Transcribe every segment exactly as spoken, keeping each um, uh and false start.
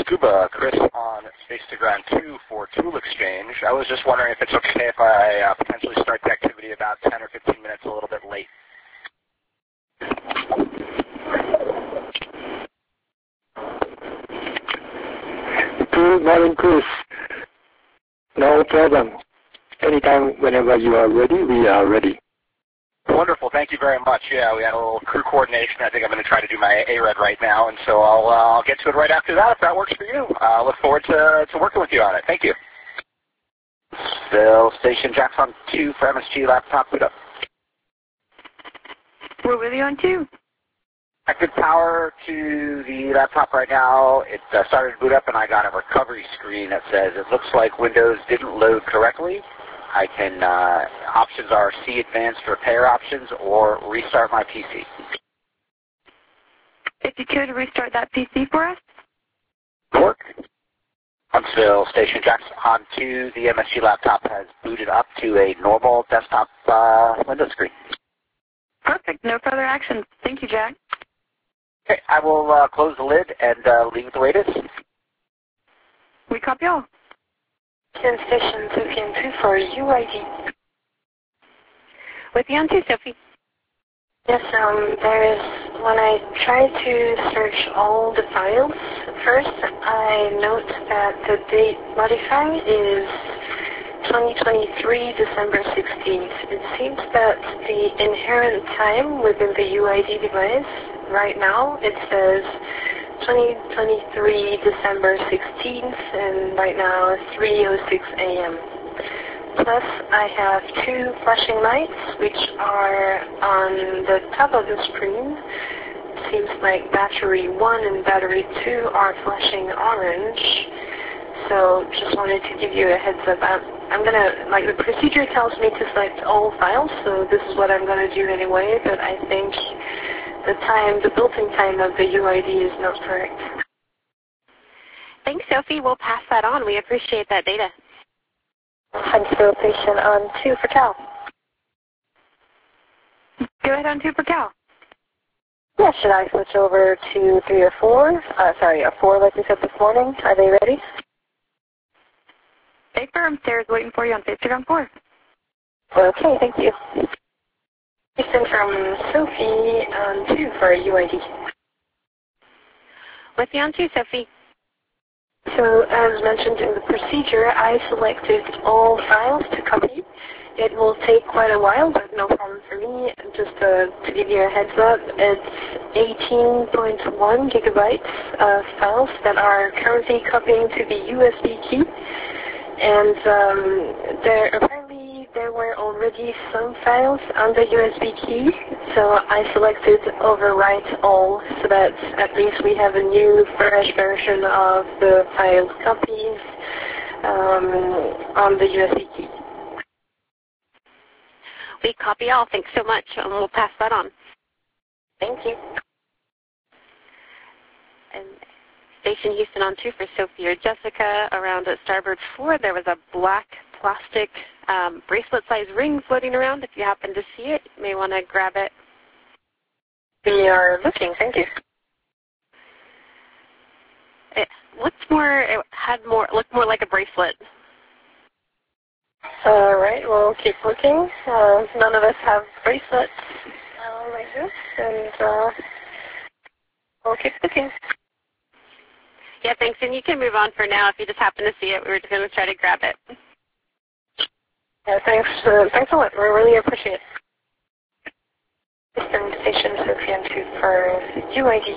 Scuba, Chris on Space to Ground two for Tool Exchange. I was just wondering if it's okay if I uh, potentially start the activity about ten or fifteen minutes a little bit late. Good morning, Chris. No problem. Anytime, whenever you are ready, we are ready. Wonderful. Thank you very much. Yeah, we had a little crew coordination. I think I'm going to try to do my A R E D right now, and so I'll, uh, I'll get to it right after that if that works for you. I uh, look forward to, to working with you on it. Thank you. Phil, Station Jackson two for M S G laptop boot up. We're with you on two. Active power to the laptop right now. It uh, started to boot up, and I got a recovery screen that says it looks like Windows didn't load correctly. I can, uh, options are C Advanced Repair options or restart my P C. If you could restart that P C for us. Work. Huntsville Station Jackson on two. The M S G laptop has booted up to a normal desktop uh, Windows screen. Perfect. No further action. Thank you, Jack. Okay, I will uh, close the lid and uh, leave it the way it is. We copy all. ten Station Sophie on two for U I D. With you on two, Sophie. Yes, um, there is, when I try to search all the files, first I note that the date modified is twenty twenty-three, December sixteenth. It seems that the inherent time within the U I D device, right now, it says twenty twenty-three, December sixteenth, and right now three oh six a m Plus, I have two flashing lights, which are on the top of the screen. It seems like battery one and battery two are flashing orange. So, just wanted to give you a heads up. I'm, I'm gonna, like, the procedure tells me to select all files, so this is what I'm gonna do anyway, but I think the time, the built-in time of the U I D is not correct. Thanks, Sophie. We'll pass that on. We appreciate that data. Huntsville Station on two for Cal. Go ahead on two for Cal. Yeah, should I switch over to three or four? Uh, sorry, a four like we said this morning. Are they ready? Stay firm. Sarah's waiting for you on Space to Ground four. Okay, thank you. Houston from Sophie on two for U I D. With you on two, Sophie. So, as mentioned in the procedure, I selected all files to copy. It will take quite a while, but no problem for me. Just uh, to give you a heads up, it's eighteen point one gigabytes of files that are currently copying to the U S B key. And um, there apparently there were already some files on the U S B key, so I selected overwrite all so that at least we have a new fresh version of the file copies um, on the U S B key. We copy all. Thanks so much, and we'll pass that on. Thank you. And Station Houston on two for Sophie or Jessica. Around at Starboard four, there was a black plastic um, bracelet-sized ring floating around. If you happen to see it, you may want to grab it. We are looking. Thank you. It looks more. It had more. Looked more like a bracelet. All right. We'll keep looking. Uh, none of us have bracelets uh, like this, and uh, we'll keep looking. Yeah, thanks. And you can move on for now if you just happen to see it. We were just going to try to grab it. Yeah, thanks. Uh, thanks a lot. We really appreciate it. Eastern Station Sophie on two for U I D.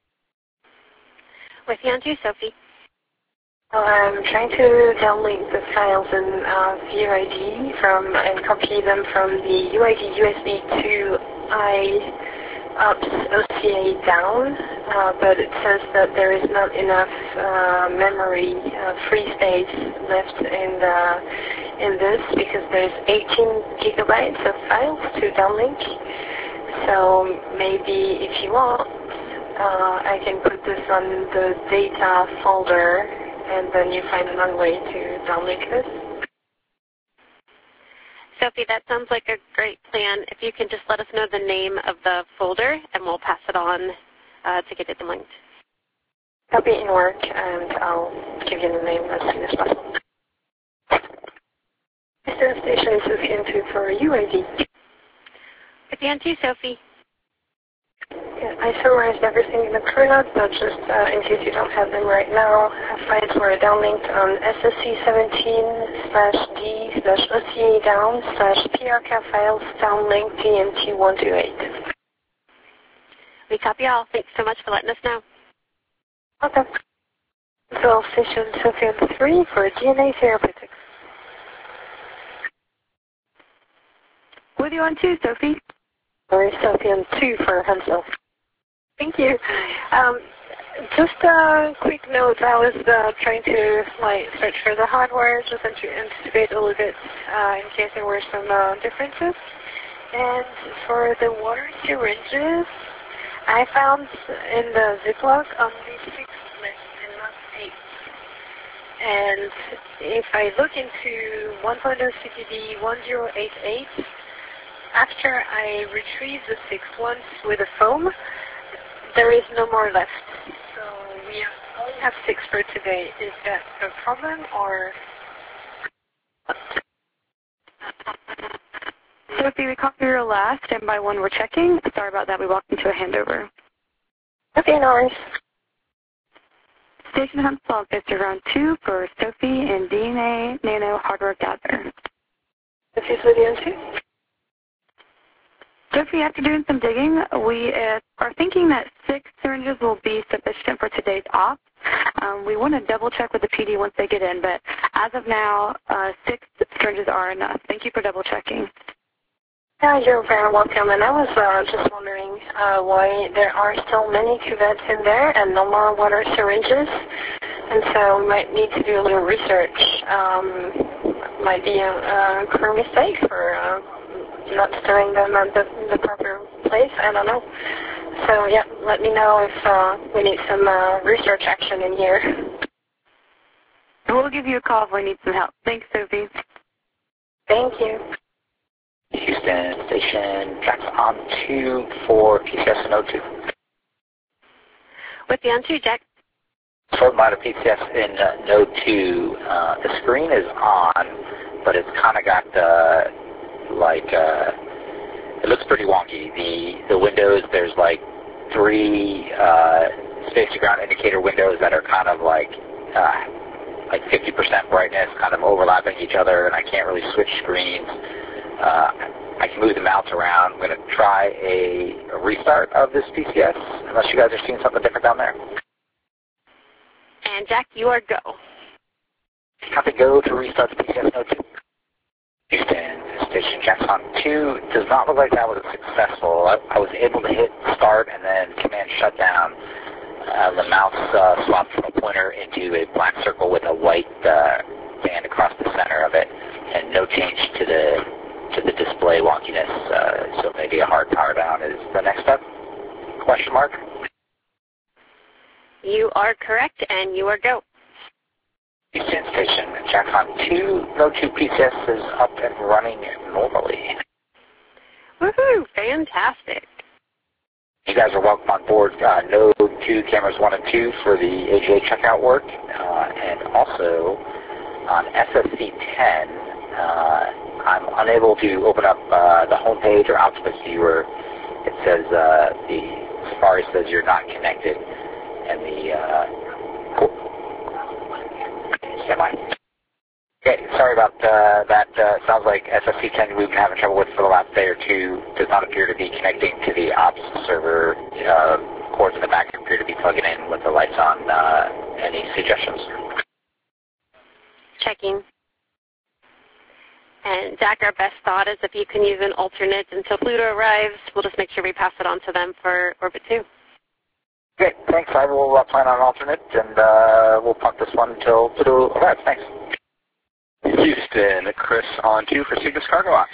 With you on two, Sophie. Well, I'm trying to downlink the files in uh, U I D from and copy them from the U I D U S B to iOPS O C A down, uh, but it says that there is not enough uh, memory, uh, free space left in the in this because there's eighteen gigabytes of files to downlink. So maybe if you want, uh, I can put this on the data folder, and then you find another way to downlink this. Sophie, that sounds like a great plan. If you can just let us know the name of the folder, and we'll pass it on uh, to get it linked. Copy in work, and I'll give you the name as soon as possible. Eastern Station Sophian two for U A D. Sophian two, Sophie. Yeah, I summarized everything in the crew notes, but just uh, in case you don't have them right now, files were downlinked on S S C seventeen slash D slash O C A down slash P R C A files downlink T N T one two eight. We copy all. Thanks so much for letting us know. Okay. So Station Sophian three for D N A therapeutics. With you on two, Sophie. Or Sophian two for Hensel. Thank you. Um, just a quick note. I was uh, trying to like search for the hardware just to anticipate a little bit uh, in case there were some uh, differences. And for the water syringes, I found in the Ziploc only six lists and not eight. And if I look into one point oh C P D one zero eight eight, after I retrieve the six ones with a foam, there is no more left. So we only have six for today. Is that a problem or? Sophie, we copied your last, and by one we're checking. Sorry about that. We walked into a handover. Okay, no worries. Station Hensel, it's around two for Sophie and D N A Nano Hardware Gather. Sophie's with you too? Sophie, after doing some digging, we uh, are thinking that six syringes will be sufficient for today's op. Um, we want to double check with the P D once they get in, but as of now, uh, six syringes are enough. Thank you for double checking. Yeah, you're very welcome. And I was uh, just wondering uh, why there are so many cuvettes in there and no more water syringes. And so we might need to do a little research. Um, might be a, a crew mistake for uh, not storing them at the, the proper place. I don't know. So, yeah, let me know if uh, we need some uh, research action in here. We'll give you a call if we need some help. Thanks, Sophie. Thank you. Houston Station, tracks on two for P C S and O two. With the on two, Jack. Short amount of P C S in uh, Node two. Uh, the screen is on, but it's kind of got uh, like, uh, it looks pretty wonky. The, the windows, there's like three uh, space-to-ground indicator windows that are kind of like uh, like fifty percent brightness, kind of overlapping each other, and I can't really switch screens. Uh, I can move the mouse around. I'm going to try a, a restart of this P C S, unless you guys are seeing something different down there. And Jack, you are go. Have to go to restart the P C S Node two. Houston Station, Jackson two. Does not look like that was successful. I, I was able to hit start and then command shutdown. Uh, the mouse uh, swapped from a pointer into a black circle with a white uh, band across the center of it, and no change to the to the display wonkiness. Uh, so maybe a hard power down is the next step? Question mark. You are correct, and you are go. Houston Station, Jackson two, Node two P C S is up and running normally. Woohoo! Fantastic. You guys are welcome on board uh, Node two cameras one and two for the A J checkout work, uh, and also on S S C ten, uh, I'm unable to open up uh, the home page or Octopus viewer. It says uh, the Safari says you're not connected, and the uh, semi. Okay, sorry about uh, that. Uh, sounds like S S C ten we've been having trouble with for the last day or two. Does not appear to be connecting to the ops server. Uh, cords in the back appear to be plugging in with the lights on. Uh, any suggestions? Checking. And Jack, our best thought is if you can use an alternate until Pluto arrives, we'll just make sure we pass it on to them for Orbit two. Okay, thanks. I will uh, plan on an alternate, and uh, we'll punt this one until Pluto arrives. Thanks. Houston, Chris on two for Cygnus Cargo Ops.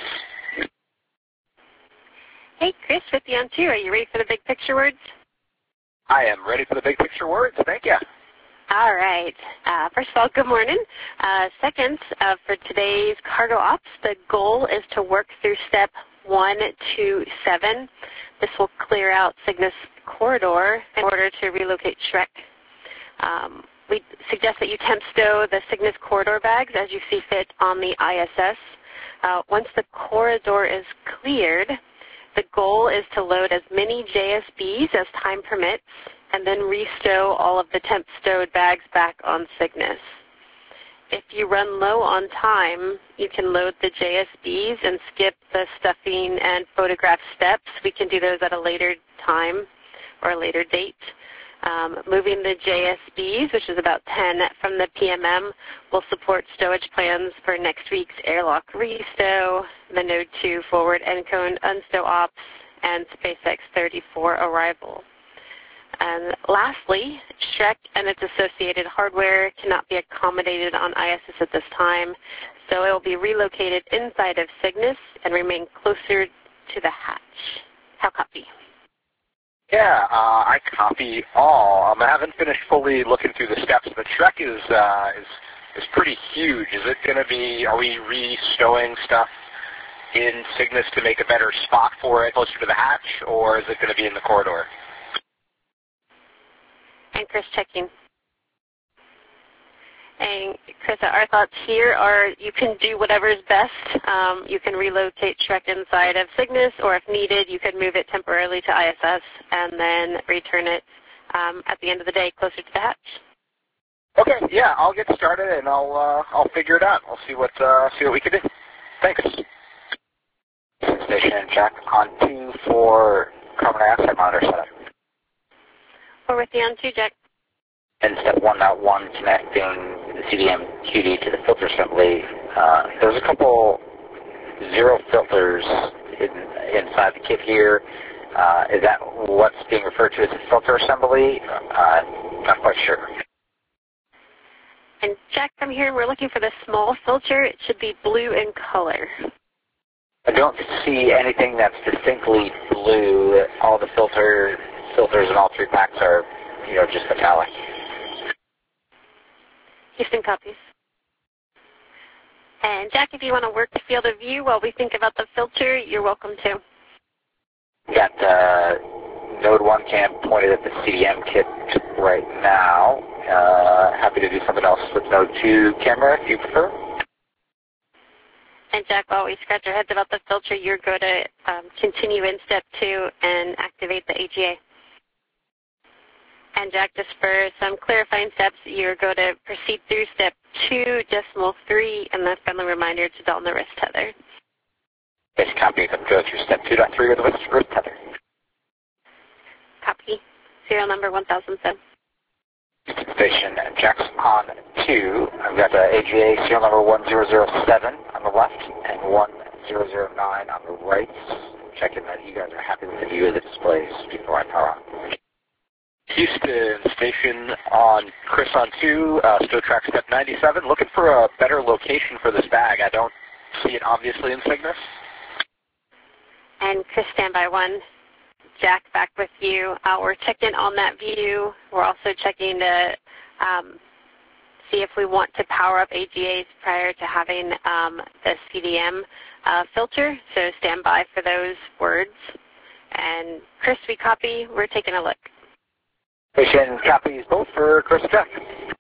Hey, Chris, with you on two. Are you ready for the big picture words? I am ready for the big picture words. Thank you. All right. Uh, first of all, good morning. Uh, second, uh, for today's cargo ops, the goal is to work through step one to seven. This will clear out Cygnus corridor in order to relocate Shrek. Um, we suggest that you temp stow the Cygnus corridor bags as you see fit on the I S S. Uh, once the corridor is cleared, the goal is to load as many J S Bs as time permits and then restow all of the temp stowed bags back on Cygnus. If you run low on time, you can load the J S Bs and skip the stuffing and photograph steps. We can do those at a later time or a later date. Um, moving the J S Bs, which is about ten from the P M M, will support stowage plans for next week's airlock restow, the Node two forward encode unstow ops, and SpaceX thirty-four arrival. And lastly, Shrek and its associated hardware cannot be accommodated on I S S at this time, so it will be relocated inside of Cygnus and remain closer to the hatch. How copy? Yeah, uh, I copy all. Um, I haven't finished fully looking through the steps, but Shrek is uh, is is pretty huge. Is it going to be? Are we re-stowing stuff in Cygnus to make a better spot for it, closer to the hatch, or is it going to be in the corridor? And Chris checking. And Chris, our thoughts here are you can do whatever's best. Um, you can relocate Shrek inside of Cygnus, or if needed, you could move it temporarily to I S S and then return it um, at the end of the day closer to the hatch. Okay, yeah, I'll get started and I'll uh, I'll figure it out. I'll see what uh, see what we can do. Thanks. Station Jack on two for carbon dioxide monitor setup. We're with you on two, Jack. And step one dot one, connecting the C D M Q D to the filter assembly. Uh, there's a couple zero filters in, inside the kit here. Uh, is that what's being referred to as a filter assembly? Uh, not quite sure. And Jack, from here, we're looking for the small filter. It should be blue in color. I don't see anything that's distinctly blue. All the filter filters in all three packs are, you know, just metallic. Houston copies. And Jack, if you want to work the field of view while we think about the filter, you're welcome to. We got uh, Node one cam pointed at the C D M kit right now. Uh, happy to do something else with Node two camera if you prefer. And Jack, while we scratch our heads about the filter, you're going to um, continue in step two and activate the A G A. And Jack, just for some clarifying steps, you're going to proceed through step two, decimal three, and the friendly reminder to dull the wrist tether. Yes, copy. Let's go through step two point three with the wrist, wrist tether. Copy. Serial number one thousand seven. Station Jack's on two. I've got the A G A serial number one zero zero seven on the left and one zero zero nine on the right. Checking that you guys are happy with the view of the displays before I power on. Houston station on Chris on two, uh, stow track step ninety-seven. Looking for a better location for this bag. I don't see it obviously in Cygnus. And Chris, standby one. Jack, back with you. Uh, we're checking on that view. We're also checking to um, see if we want to power up A G As prior to having um, the C D M uh, filter. So stand by for those words. And Chris, we copy. We're taking a look. Station copies both for Chris and Jack.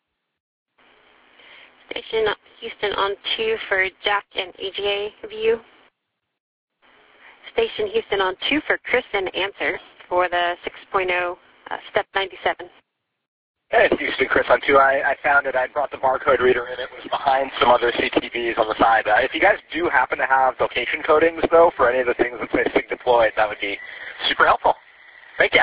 Station Houston on two for Jack and A G A view. Station Houston on two for Chris and answer for the six point oh uh, step ninety-seven. Hey, Houston, Chris on two. I, I found it. I brought the barcode reader in. It was behind some other C T Bs on the side. Uh, if you guys do happen to have location codings, though, for any of the things that say SIG deployed, that would be super helpful. Thank you.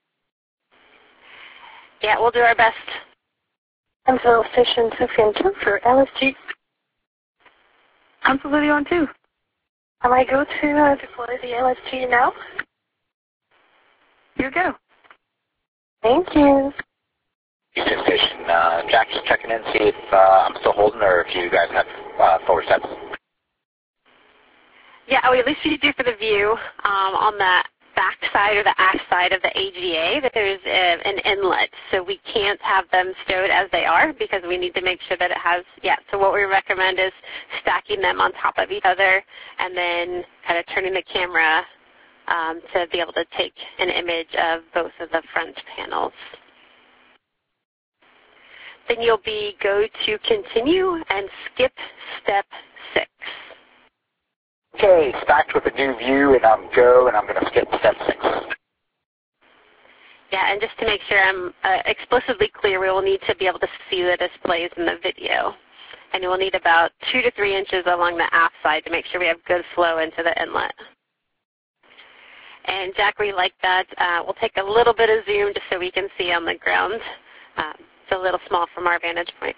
Yeah, we'll do our best. Huntsville Station Sophian two for L S T. Huntsville on two. Am I go to uh, deploy the L S T now? Here you go. Thank you. Houston Station, uh, Jack just checking in, see if uh, I'm still holding or if you guys have uh, forward steps. Yeah, oh, at least you do for the view um, on that back side or the aft side of the A G A that there's a, an inlet, so we can't have them stowed as they are because we need to make sure that it has, yeah, so what we recommend is stacking them on top of each other and then kind of turning the camera um, to be able to take an image of both of the front panels. Then you'll be go to continue and skip step six. Okay, stacked with a new view, and I'm go, and I'm going to skip step six. Yeah, and just to make sure I'm uh, explicitly clear, we will need to be able to see the displays in the video. And you will need about two to three inches along the aft side to make sure we have good flow into the inlet. And Jack, we like that. Uh, we'll take a little bit of zoom just so we can see on the ground. Um, it's a little small from our vantage point.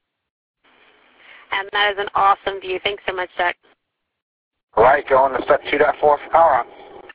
And that is an awesome view. Thanks so much, Jack. All right, going to step two point four for power on.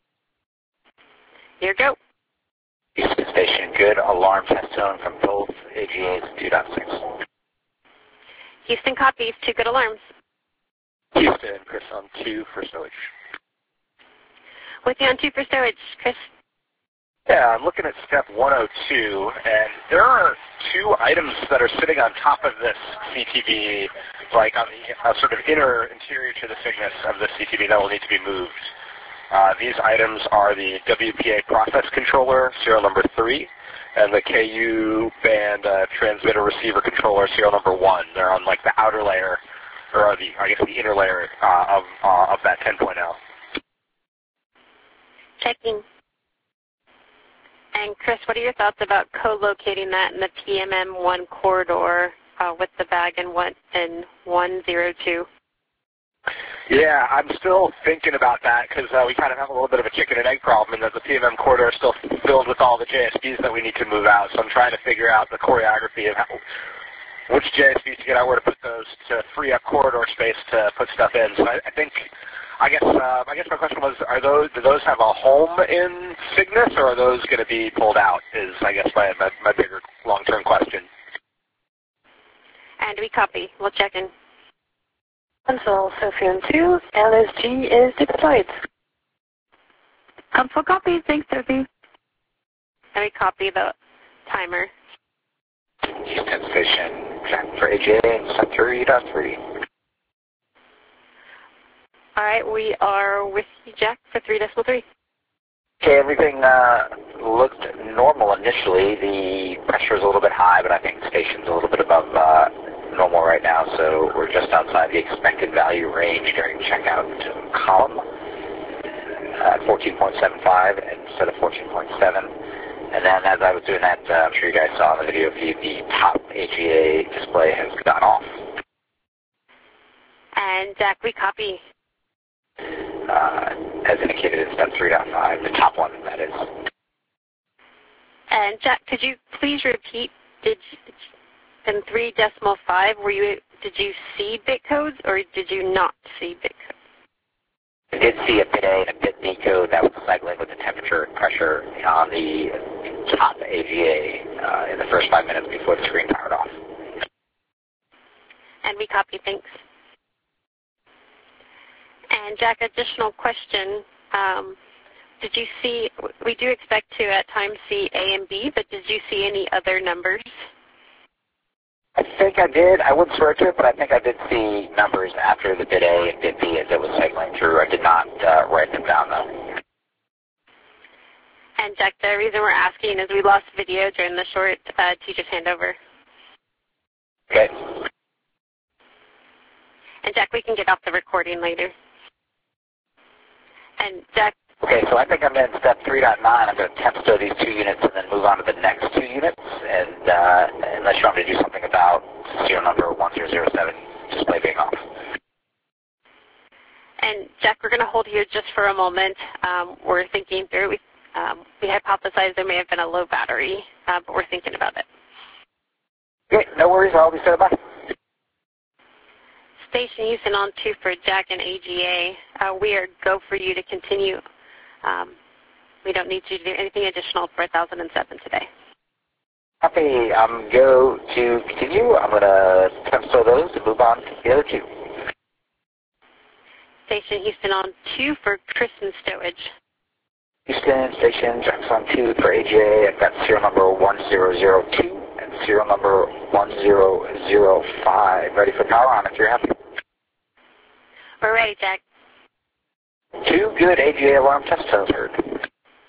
Here go. Houston Station, good. Alarm test tone from both A G As two point six. Houston copies. Two good alarms. Houston, Chris on two for stowage. With you on two for stowage, Chris. Yeah, I'm looking at step one oh two, and there are two items that are sitting on top of this C T V, like on the uh, sort of inner interior to the Cygnus of the C T V that will need to be moved. Uh, these items are the W P A process controller, serial number three, and the K U band uh, transmitter receiver controller, serial number one. They're on like the outer layer, or the I guess the inner layer uh, of uh, of that ten point oh. Checking. And Chris, what are your thoughts about co-locating that in the P M M one corridor uh, with the bag in one in one zero two? Yeah, I'm still thinking about that because uh, we kind of have a little bit of a chicken and egg problem in that the P M M corridor is still filled with all the J S Bs that we need to move out. So I'm trying to figure out the choreography of how, which J S Bs to get out, where to put those to free up corridor space to put stuff in. So I, I think, I guess, uh, I guess my question was, are those do those have a home in Cygnus, or are those going to be pulled out? Is I guess my my, my bigger long-term question. And we copy. We'll check in. Console Sophian two, L S G is deployed. Console copy. Thanks, Sophie. And we copy the timer. Houston Station, check for A J A, step three point three. All right, we are with you, Jack, for three decimal three. Okay, everything uh, looked normal initially. The pressure is a little bit high, but I think the station's a little bit above uh, normal right now, so we're just outside the expected value range during checkout column at fourteen point seven five instead of fourteen point seven. And then as I was doing that, uh, I'm sure you guys saw in the video feed, the top A G A display has gone off. And Jack, we copy. Uh, as indicated in step three point five, the top one, that is. And Jack, could you please repeat, did you, in three decimal five, were you, did you see bit codes or did you not see bit codes? I did see a bit A and a bit B code that was cycling with the temperature and pressure on the top A G A uh, in the first five minutes before the screen powered off. And we copy, thanks. And Jack, additional question. Um, did you see, we do expect to at times see A and B, but did you see any other numbers? I think I did. I wouldn't swear to it, but I think I did see numbers after the bit A and bit B as it was cycling through. I did not uh, write them down, though. And Jack, the reason we're asking is we lost video during the short uh, teacher's handover. Okay. And Jack, we can get off the recording later. And Jack. Okay, so I think I'm in step three point nine. I'm going to temp stow these two units and then move on to the next two units. And uh, unless you want me to do something about serial number one zero zero seven display being off. And Jack, we're going to hold here just for a moment. Um, we're thinking through. We, um, we hypothesized there may have been a low battery, uh, but we're thinking about it. Okay, no worries. I'll be standing by. Station Houston on two for Jack and A G A. Uh, we are go for you to continue. Um, we don't need you to do anything additional for one thousand seven today. Copy. I'm go to continue. I'm going to temp stow those and move on to the other two. Station Houston on two for Chris and stowage. Houston Station, Jack's on two for A J A. I've got serial number one zero zero two and serial number one zero zero five. Ready for power on if you're happy. We're ready, Jack. Two good A G A alarm test tones heard.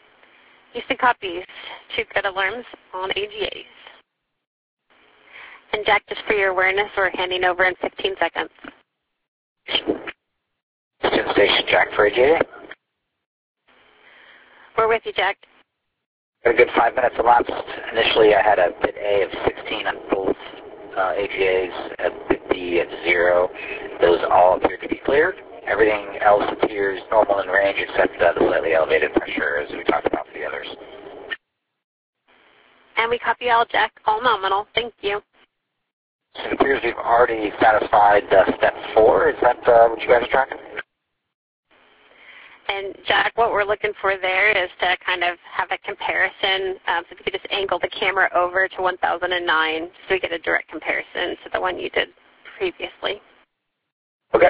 Houston copies. Two good alarms on A G As. And Jack, just for your awareness, we're handing over in fifteen seconds. Houston Station, Jack for A G A. We're with you, Jack. Got a good five minutes elapsed. Initially, I had a bit A of sixteen on both uh, A G As, a bit B at zero. Those all appear to be cleared. Everything else appears normal in range except uh, the slightly elevated pressure, as we talked about for the others. And we copy all, Jack. All nominal. Thank you. It appears we've already satisfied uh, step four. Is that uh, what you guys are tracking? And Jack, what we're looking for there is to kind of have a comparison. Um, so if you could just angle the camera over to one thousand nine so we get a direct comparison to the one you did previously. Okay.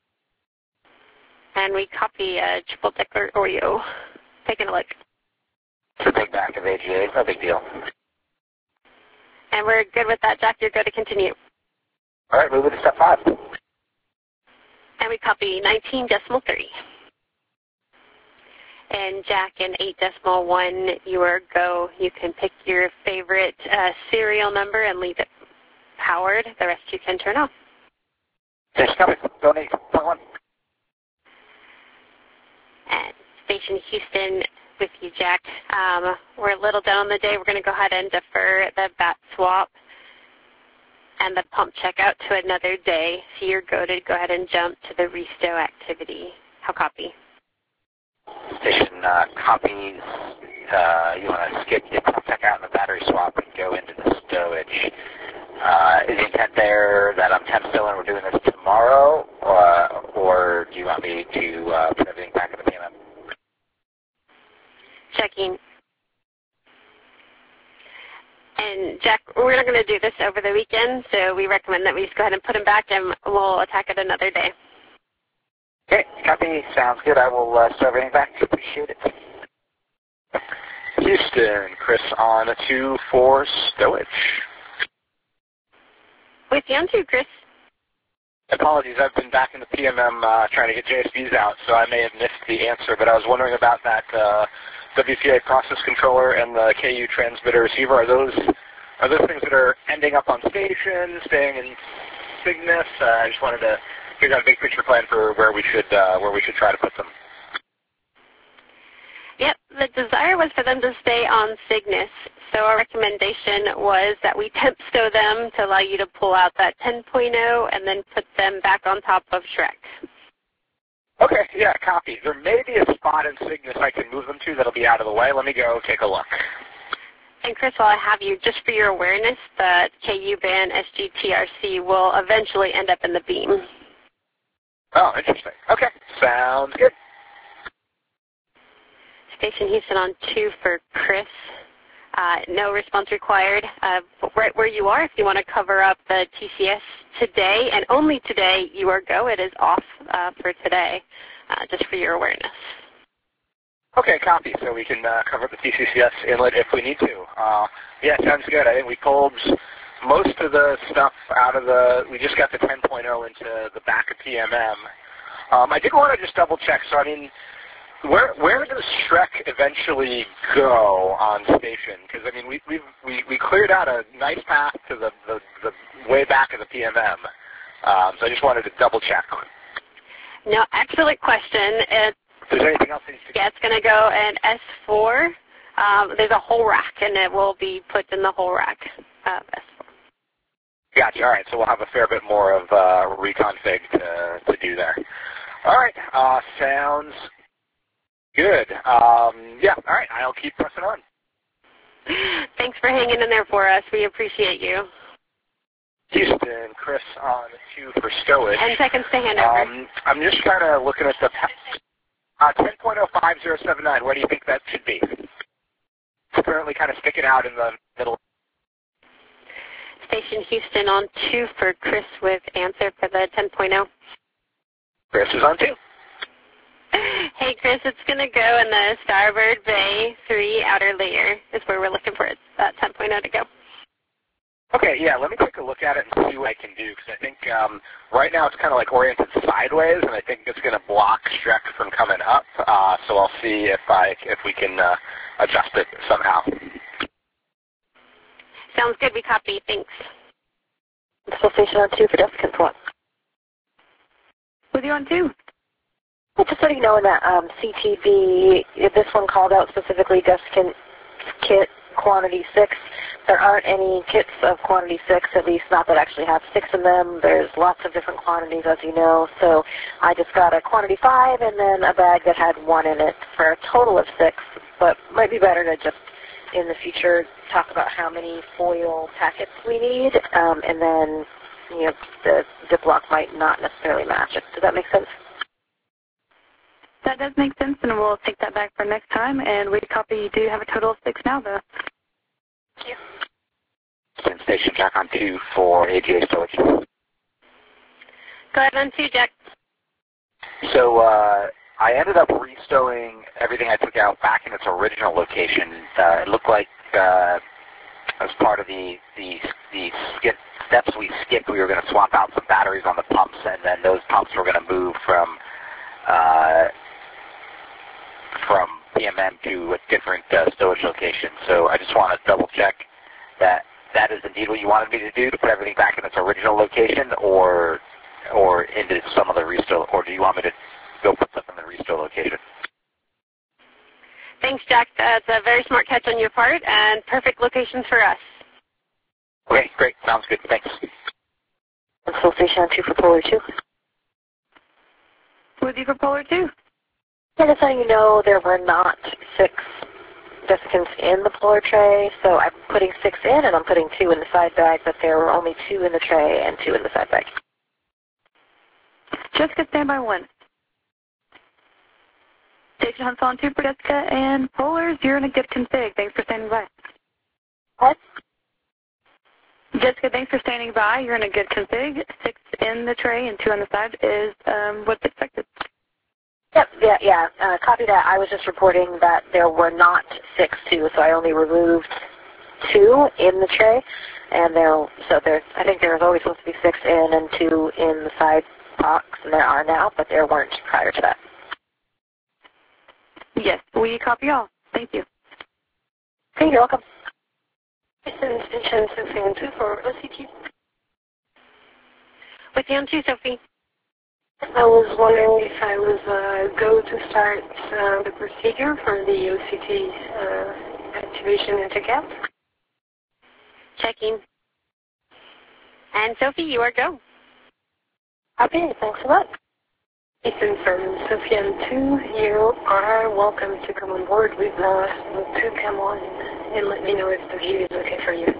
And we copy a triple decker Oreo. Taking a look. It's a big back of A G A. No big deal. And we're good with that, Jack. You're good to continue. All right, moving to step five. And we copy nineteen decimal three. And Jack, in eight decimal one, you are go. You can pick your favorite uh, serial number and leave it powered. The rest you can turn off. Station copy. Donate. Point one. And Station Houston with you, Jack. Um, we're a little down on the day. We're going to go ahead and defer the bat swap and the pump checkout to another day. So you're go to go ahead and jump to the restow activity. How copy? Station uh, copies. Uh, you want to skip the pump checkout and the battery swap and go into the stowage. Uh, is the intent there that I'm temp still and we're doing this tomorrow, or, or do you want me to uh, put everything back in the P M M? Checking. And Jack, we're not going to do this over the weekend, so we recommend that we just go ahead and put them back and we'll attack it another day. Okay, copy. Sounds good. I will uh, serve everything back. Appreciate it. Houston, Chris on a two for stowage. With you on two, Chris. Apologies, I've been back in the P M M uh, trying to get J S Bs out, so I may have missed the answer, but I was wondering about that uh, W P A process controller and the K U transmitter receiver. Are those are those things that are ending up on station, staying in Cygnus? Uh, I just wanted to figure out a big picture plan for where we should uh, where we should try to put them. Yep, the desire was for them to stay on Cygnus, so our recommendation was that we temp stow them to allow you to pull out that ten point oh and then put them back on top of Shrek. Okay, yeah, copy. There may be a spot in Cygnus I can move them to that'll be out of the way. Let me go take a look. And Chris, while I have you, just for your awareness, the K U band S G T R C will eventually end up in the beam. Oh, interesting. Okay, sounds good. Station Houston on two for Chris. Uh, no response required. Uh, right where you are, if you want to cover up the T C S today, and only today, you are go. It is off uh, for today, uh, just for your awareness. Okay, copy. So we can uh, cover up the T C C S inlet if we need to. Uh, yeah, sounds good. I think we pulled most of the stuff out of the, we just got the ten point oh into the back of P M M. Um, I did want to just double check. So, I mean, Where where does Shrek eventually go on station? Because I mean, we we we we cleared out a nice path to the the, the way back of the P M M. Um, so I just wanted to double check. No, excellent question. It, If there's anything else that needs to yeah, it's going to go in S four. Um, there's a whole rack, and it will be put in the whole rack of S four. Gotcha. All right, so we'll have a fair bit more of uh, reconfig to to do there. All right, uh, sounds good. Um, yeah, all right, I'll keep pressing on. Thanks for hanging in there for us. We appreciate you. Houston, Chris on two for stowage. Ten seconds to hand over. Um, I'm just kind of looking at the uh, ten point oh five oh seven nine. Where do you think that should be? It's currently kind of sticking out in the middle. Station Houston on two for Chris with answer for the ten point oh. Chris is on two. Hey, Chris, it's going to go in the starboard bay three outer layer is where we're looking for it, that ten point oh to go. Okay, yeah, let me take a look at it and see what I can do, because I think um, right now it's kind of like oriented sideways, and I think it's going to block Shrek from coming up, uh, so I'll see if I if we can uh, adjust it somehow. Sounds good. We copy. Thanks. Control station on two for Jessica one. With you on two. Well, just letting you know in that um, C T V, if this one called out specifically Jessica kit quantity six. There aren't any kits of quantity six, at least not that actually have six in them. There's lots of different quantities, as you know. So I just got a quantity five and then a bag that had one in it for a total of six. But might be better to just, in the future, talk about how many foil packets we need, um, and then, you know, the Ziploc might not necessarily match it. Does that make sense? That does make sense, and we'll take that back for next time. And we copy, you do have a total of six now, though. Thank you. Send station Jack on two for A G A storage. Go ahead on two, Jack. So uh, I ended up restowing everything I took out back in its original location. Uh, it looked like uh, as part of the the, the skip, steps we skipped, we were going to swap out some batteries on the pumps, and then those pumps were going to move from uh, from P M M to a different uh, stowage location. So I just want to double check that that is indeed what you wanted me to do, to put everything back in its original location, or or into some of the restow, or do you want me to go put stuff in the restow location? Thanks, Jack. That's a very smart catch on your part, and perfect locations for us. Okay, great. Sounds good. Thanks. Control station on two for Polar two. With you for Polar two. Yeah, just letting you know there were not six desiccants in the Polar tray, so I'm putting six in and I'm putting two in the side bag, but there were only two in the tray and two in the side bag. Jessica, stand by one. Station Hunt's on two for Jessica, and Polars, you're in a good config. Thanks for standing by. What? Jessica, thanks for standing by. You're in a good config. Six in the tray and two on the side is um, what's expected. Yep, yeah, yeah. Uh, copy that. I was just reporting that there were not six, too, so I only removed two in the tray, and there, so there's, I think there was always supposed to be six in and two in the side box, and there are now, but there weren't prior to that. Yes, we copy all. Thank you. Okay, you're welcome. Station Station Sophie on two for O C T. With you on two, Sophie. I was wondering if I was uh, go to start uh, the procedure for the O C T uh, activation and checkout. Checking. And Sophie, you are go. Okay, thanks a lot. Ethan from Sophian two, you are welcome to come on board with uh, two come on and let me know if the view is okay for you.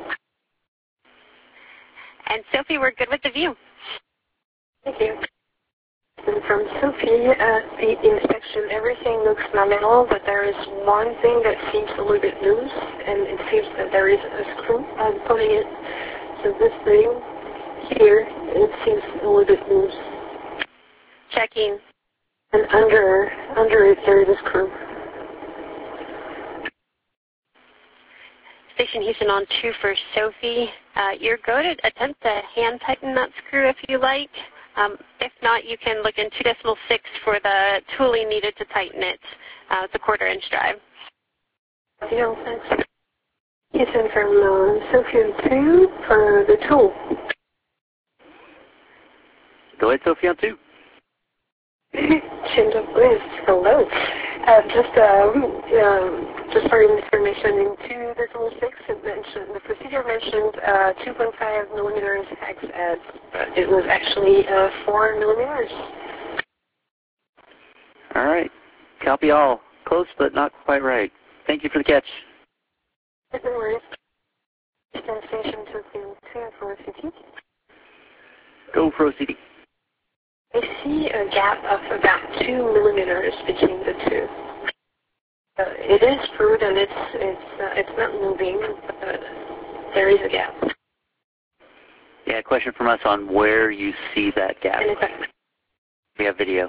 And Sophie, we're good with the view. Thank you. And from Sophie, uh, the inspection, everything looks nominal, but there is one thing that seems a little bit loose, and it seems that there is a screw. I'm putting it, so this thing here, it seems a little bit loose. Checking. And under, under it, there is a screw. Station Houston on two for Sophie. Uh, you're good at attempt to hand tighten that screw if you like. Um, if not, you can look in two decimal six for the tooling needed to tighten it. Uh, it's a quarter inch drive. Yeah, thanks. Houston from uh, Sophia two for the tool. Go ahead, Sophia two. Change of list. Hello. Uh, just um, um, just for your information, in two decimal six, it mentioned, the procedure mentioned uh, two point five millimeters hex edge. It was actually uh, four millimeters. All right. Copy all. Close, but not quite right. Thank you for the catch. No worries. Station two for O C T. Go for O C T. I see a gap of about two millimeters between the two. Uh, it is screwed and it's it's uh, it's not moving, but there is a gap. Yeah, question from us on where you see that gap. And it's, We have video.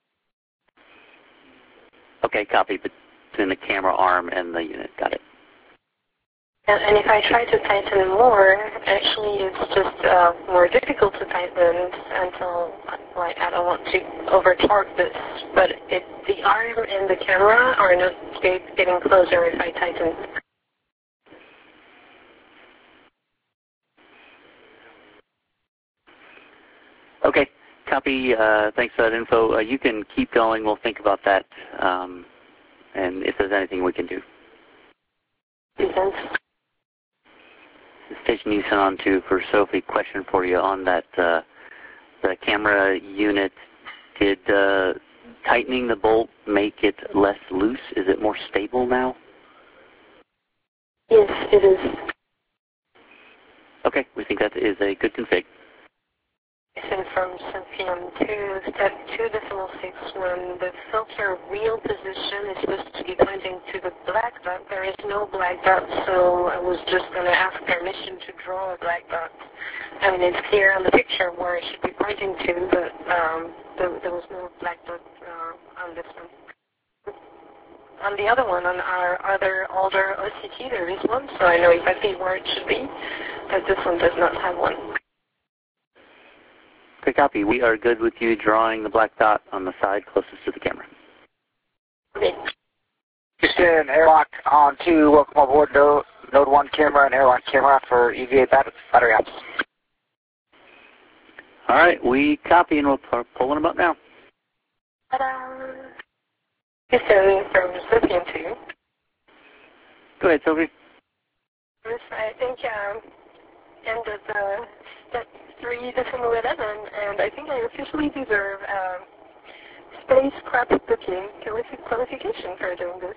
Okay, copy. Between the camera arm and the unit. Got it. and, and if I try to tighten more, actually it's just uh, more difficult to tighten until like I don't want to over torque this. But it, the arm and the camera are not get, getting closer if I tighten. Okay. Copy. Uh, thanks for that info. Uh, you can keep going. We'll think about that, um, and if there's anything we can do. Thanks. Station you sent on to for Sophie. Question for you on that uh, the camera unit. Did uh, tightening the bolt make it less loose? Is it more stable now? Yes, it is. Okay, we think that is a good config. And from Symphony two, step two decimal six, when the filter wheel position is supposed to be pointing to the black dot, there is no black dot, so I was just going to ask permission to draw a black dot. I mean, it's clear on the picture where it should be pointing to, but um, there, there was no black dot uh, on this one. On the other one, on our other older O C T, there is one, so I know exactly where it should be, but this one does not have one. Okay, copy. We are good with you drawing the black dot on the side closest to the camera. Okay. Houston, airlock on two. Welcome aboard Node, Node one camera and airlock camera for E V A bat battery ops. All right, we copy and we're pulling them up now. Ta-da! Houston from Symphony two. Go ahead, Sophie. Yes, I think um, end of uh, step three decimal eleven, and I think I officially deserve um, spacecraft booking qualification for doing this.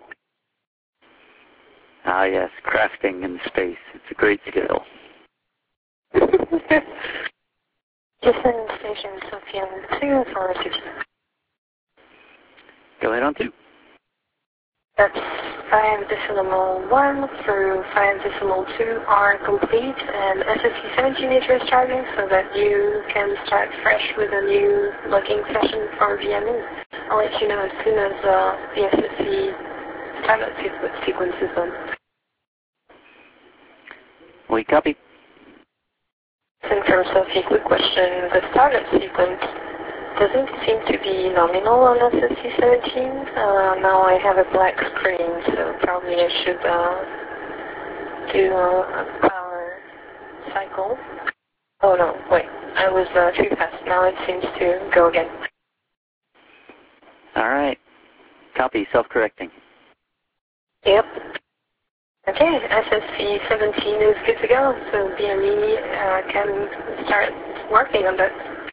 Ah, yes, crafting in space. It's a great skill. Houston Station Sophia two for six. Go ahead on two. Steps five decimal one through five decimal two are complete, and S S C seventeen is restarting so that you can start fresh with a new logging session for V M E. I'll let you know as soon as uh, the S S C startup sequ sequence is done. We copy. And from Sophie, quick question. The startup sequence doesn't seem to be nominal on S S C seventeen. Uh, now I have a black screen, so probably I should uh, do a, a power cycle. Oh no, wait, I was uh, too fast. Now it seems to go again. All right. Copy, self-correcting. Yep. Okay, S S C seventeen is good to go, so B M E uh, can start working on that.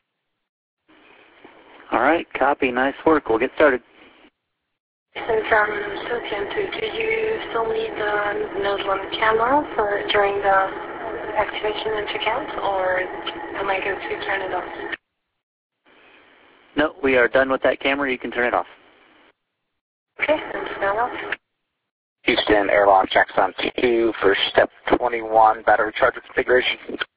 All right, copy. Nice work. We'll get started. And from Sophia two, do you still need the Node one camera for during the activation and checkout, or am I good to turn it off? No, we are done with that camera. You can turn it off. Okay, and turn off. Houston, airlock checks on two for step twenty-one, battery charger configuration.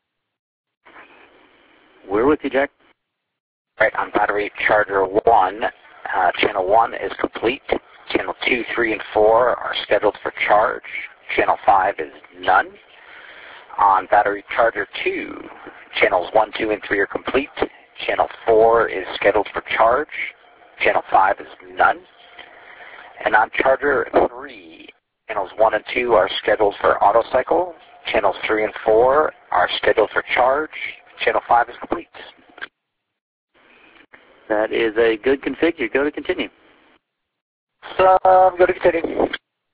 We're with you, Jack. Right, on battery charger one, uh, channel one is complete. Channel two, three, and four are scheduled for charge. Channel five is none. On battery charger two, channels one, two, and three are complete. Channel four is scheduled for charge. Channel five is none. And on charger three, channels one and two are scheduled for auto cycle. Channels three and four are scheduled for charge. Channel five is complete. That is a good config. You go to continue. So I'm going to continue.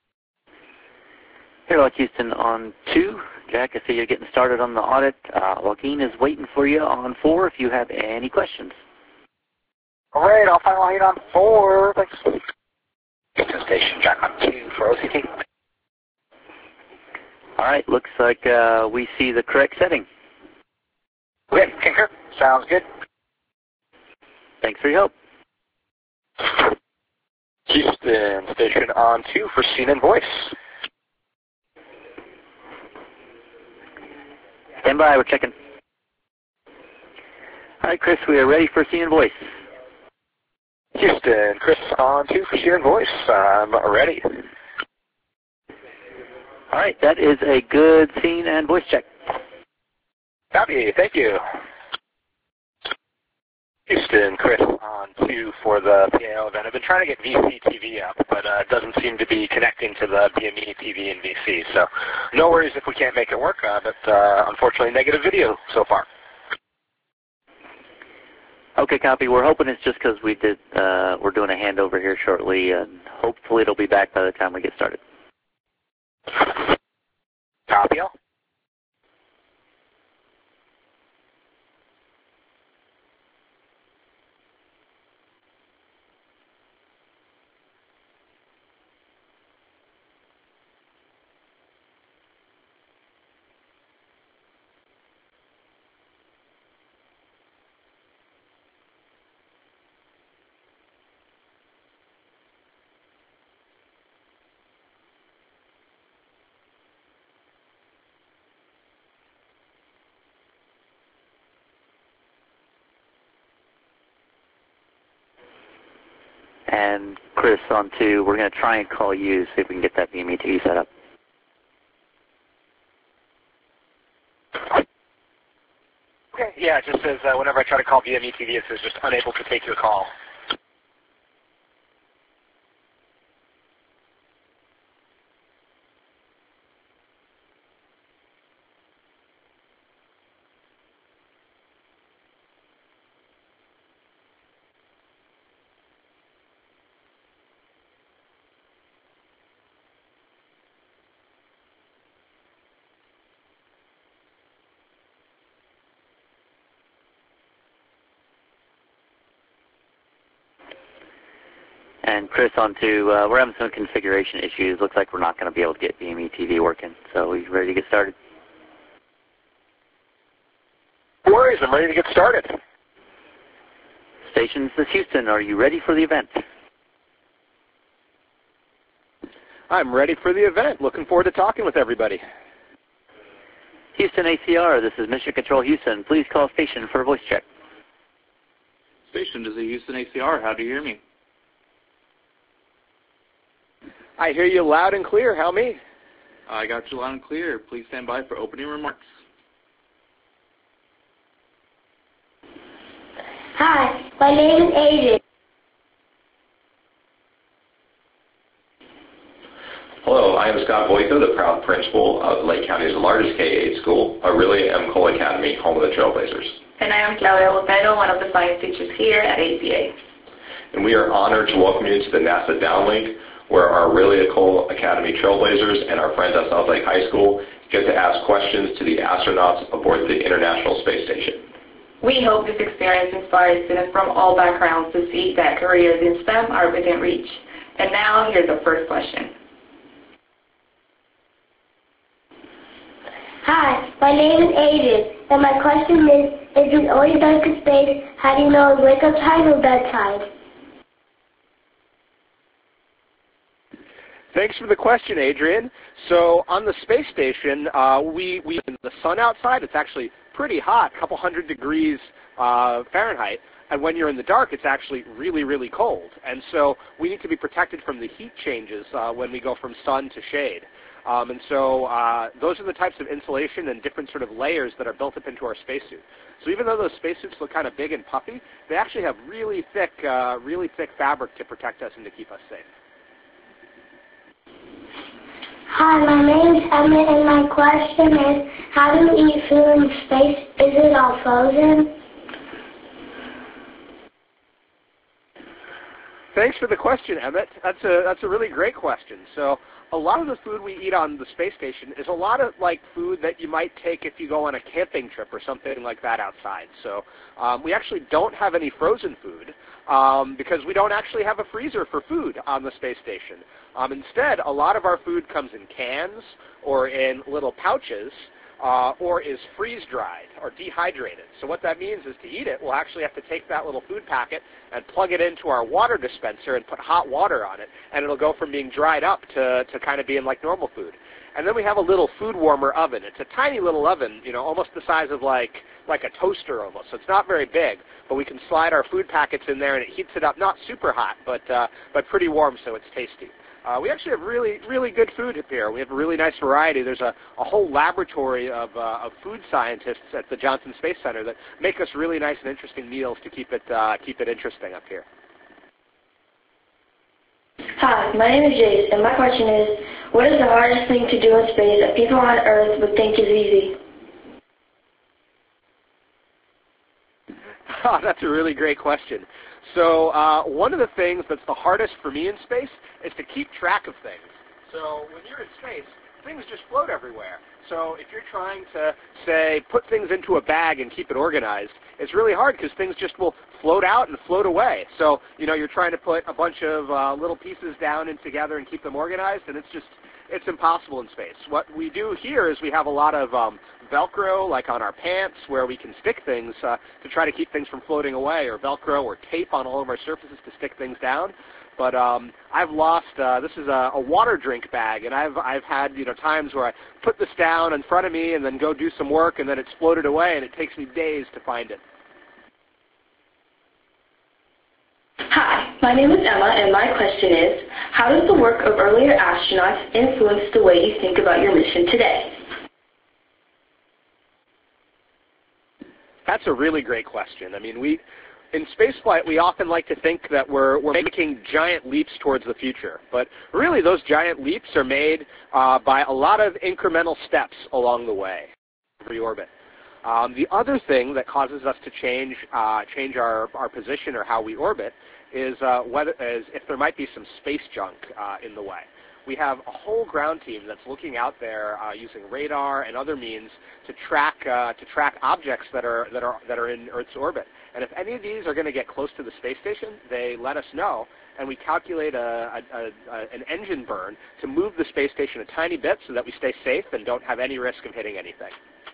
Airlock Houston on two. Jack, I see you're getting started on the audit. Uh, Joaquin is waiting for you on four if you have any questions. All right, I'll final hit on four. Thanks. Houston Station, Jack on two for O C T. All right, looks like uh, we see the correct setting. Okay, concur. Sounds good. Thanks for your help. Houston Station on two for scene and voice. Stand by, we're checking. All right, Chris, we are ready for scene and voice. Houston, Chris on two for scene and voice. I'm ready. All right, that is a good scene and voice check. Copy, thank you. Houston, Chris on two for the P A L event. I've been trying to get V C T V up, but uh, it doesn't seem to be connecting to the B M E T V and V C. So no worries if we can't make it work, uh, but uh, unfortunately negative video so far. Okay, copy. We're hoping it's just because we did. Uh, we're doing a handover here shortly, and hopefully it'll be back by the time we get started. Copy all. And Chris, on to, we're going to try and call you, see if we can get that V M E T V set up. Okay, yeah, it just says uh, whenever I try to call V M E T V, it says just unable to take your call. And Chris, on to, uh, we're having some configuration issues. Looks like we're not going to be able to get V M E T V working. So are you ready to get started? No worries, I'm ready to get started. Station, this is Houston. Are you ready for the event? I'm ready for the event. Looking forward to talking with everybody. Houston A C R, this is Mission Control Houston. Please call station for a voice check. Station, this is Houston A C R. How do you hear me? I hear you loud and clear. How me? I got you loud and clear. Please stand by for opening remarks. Hi, my name is Adrian. Hello, I am Scott Boyko, the proud principal of Lake County's largest K eight school, Aurelia M. Cole Academy, home of the Trailblazers. And I am Claudia Botero, one of the science teachers here at A C A. And we are honored to welcome you to the NASA Downlink, where our Aurelia Cole Academy Trailblazers and our friends at South Lake High School get to ask questions to the astronauts aboard the International Space Station. We hope this experience inspires students from all backgrounds to see that careers in STEM are within reach. And now, here's the first question. Hi, my name is Adrian, and my question is, if it's always dark in space, how do you know it's wake up time or bedtime? Thanks for the question, Adrian. So on the space station, uh, we, we in the sun outside, it's actually pretty hot, a couple hundred degrees uh, Fahrenheit. And when you're in the dark, it's actually really, really cold. And so we need to be protected from the heat changes uh, when we go from sun to shade. Um, and so uh, those are the types of insulation and different sort of layers that are built up into our spacesuit. So even though those spacesuits look kind of big and puffy, they actually have really thick, uh, really thick fabric to protect us and to keep us safe. Hi, my name is Emmett, and my question is, how do you eat food in space? Is it all frozen? Thanks for the question, Emmett. That's a that's a really great question. So a lot of the food we eat on the space station is a lot of like food that you might take if you go on a camping trip or something like that outside. So um, we actually don't have any frozen food um, because we don't actually have a freezer for food on the space station. Um, instead, a lot of our food comes in cans or in little pouches. Uh, or is freeze-dried or dehydrated. So what that means is to eat it, we'll actually have to take that little food packet and plug it into our water dispenser and put hot water on it, and it'll go from being dried up to, to kind of being like normal food. And then we have a little food warmer oven. It's a tiny little oven, you know, almost the size of like like a toaster almost. So it's not very big, but we can slide our food packets in there, and it heats it up, not super hot, but uh, but pretty warm, so it's tasty. Uh, we actually have really, really good food up here. We have a really nice variety. There's a, a whole laboratory of, uh, of food scientists at the Johnson Space Center that make us really nice and interesting meals to keep it uh, keep it interesting up here. Hi, my name is Jace, and my question is, what is the hardest thing to do in space that people on Earth would think is easy? Oh, that's a really great question. So uh, one of the things that's the hardest for me in space is to keep track of things. So when you're in space, things just float everywhere. So if you're trying to, say, put things into a bag and keep it organized, it's really hard because things just will float out and float away. So, you know, you're trying to put a bunch of uh, little pieces down and together and keep them organized, and it's just, it's impossible in space. What we do here is we have a lot of um, Velcro, like on our pants, where we can stick things uh, to try to keep things from floating away, or Velcro or tape on all of our surfaces to stick things down. But um, I've lost, uh, this is a, a water drink bag, and I've, I've had, you know, times where I put this down in front of me and then go do some work, and then it's floated away, and it takes me days to find it. Hi, my name is Emma, and my question is, how does the work of earlier astronauts influence the way you think about your mission today? That's a really great question. I mean, we, in spaceflight, we often like to think that we're, we're making giant leaps towards the future. But really, those giant leaps are made uh, by a lot of incremental steps along the way, every orbit. Um, the other thing that causes us to change, uh, change our, our position or how we orbit is, uh, whether, is if there might be some space junk uh, in the way. We have a whole ground team that's looking out there uh, using radar and other means to track uh, to track objects that are that are that are in Earth's orbit. And if any of these are going to get close to the space station, they let us know, and we calculate a, a, a, an engine burn to move the space station a tiny bit so that we stay safe and don't have any risk of hitting anything.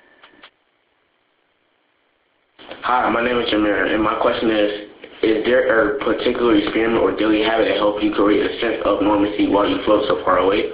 Hi, my name is Jameer, and my question is, is there a particular experiment or daily habit that helps you create a sense of normalcy while you float so far away?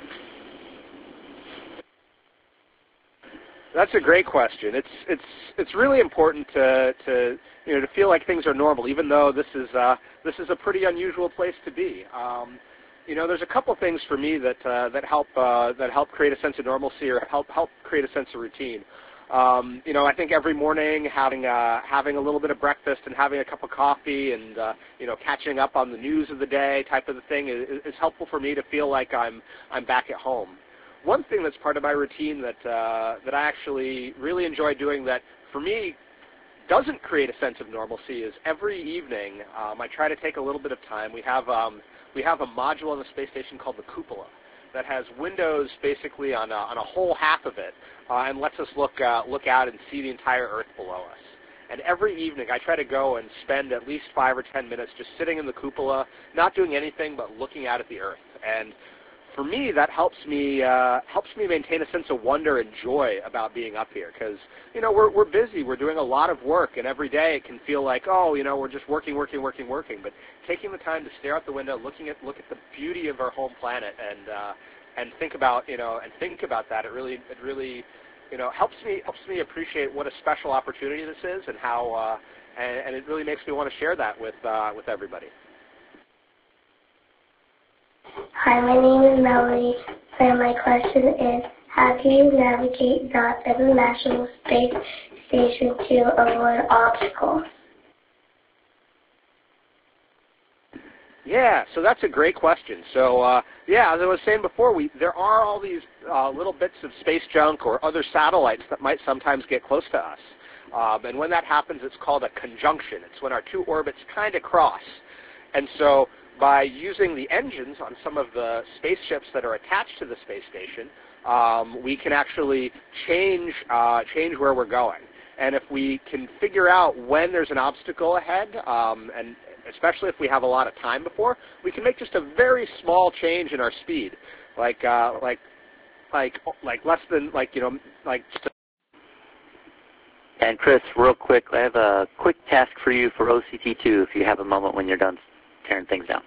That's a great question. It's it's it's really important to to you know to feel like things are normal, even though this is uh, this is a pretty unusual place to be. Um, you know, there's a couple things for me that uh, that help uh, that help create a sense of normalcy or help help create a sense of routine. Um, you know, I think every morning having uh, having a little bit of breakfast and having a cup of coffee and uh, you know catching up on the news of the day type of the thing is, is helpful for me to feel like I'm I'm back at home. One thing that's part of my routine that uh, that I actually really enjoy doing that for me doesn't create a sense of normalcy is every evening um, I try to take a little bit of time. We have um, we have a module on the space station called the cupola that has windows basically on a, on a whole half of it uh, and lets us look uh, look out and see the entire Earth below us. And every evening I try to go and spend at least five or ten minutes just sitting in the cupola, not doing anything but looking out at the Earth. And for me, that helps me uh, helps me maintain a sense of wonder and joy about being up here because, you know, we're, we're busy. We're doing a lot of work, and every day it can feel like, oh, you know, we're just working, working, working, working. But taking the time to stare out the window, looking at look at the beauty of our home planet, and uh, and think about, you know, and think about that, it really it really, you know, helps me helps me appreciate what a special opportunity this is, and how uh, and, and it really makes me want to share that with uh, with everybody. Hi, my name is Melanie, and my question is, how do you navigate the International Space Station to avoid obstacles? Yeah, so that's a great question. So, uh, yeah, as I was saying before, we there are all these uh, little bits of space junk or other satellites that might sometimes get close to us. Um, and when that happens, it's called a conjunction. It's when our two orbits kind of cross. And so by using the engines on some of the spaceships that are attached to the space station, um, we can actually change uh, change where we're going. And if we can figure out when there's an obstacle ahead, um, and especially if we have a lot of time before, we can make just a very small change in our speed, like uh, like like like less than like you know like. And Chris, real quick, I have a quick task for you for O C T two if you have a moment when you're done tearing things down.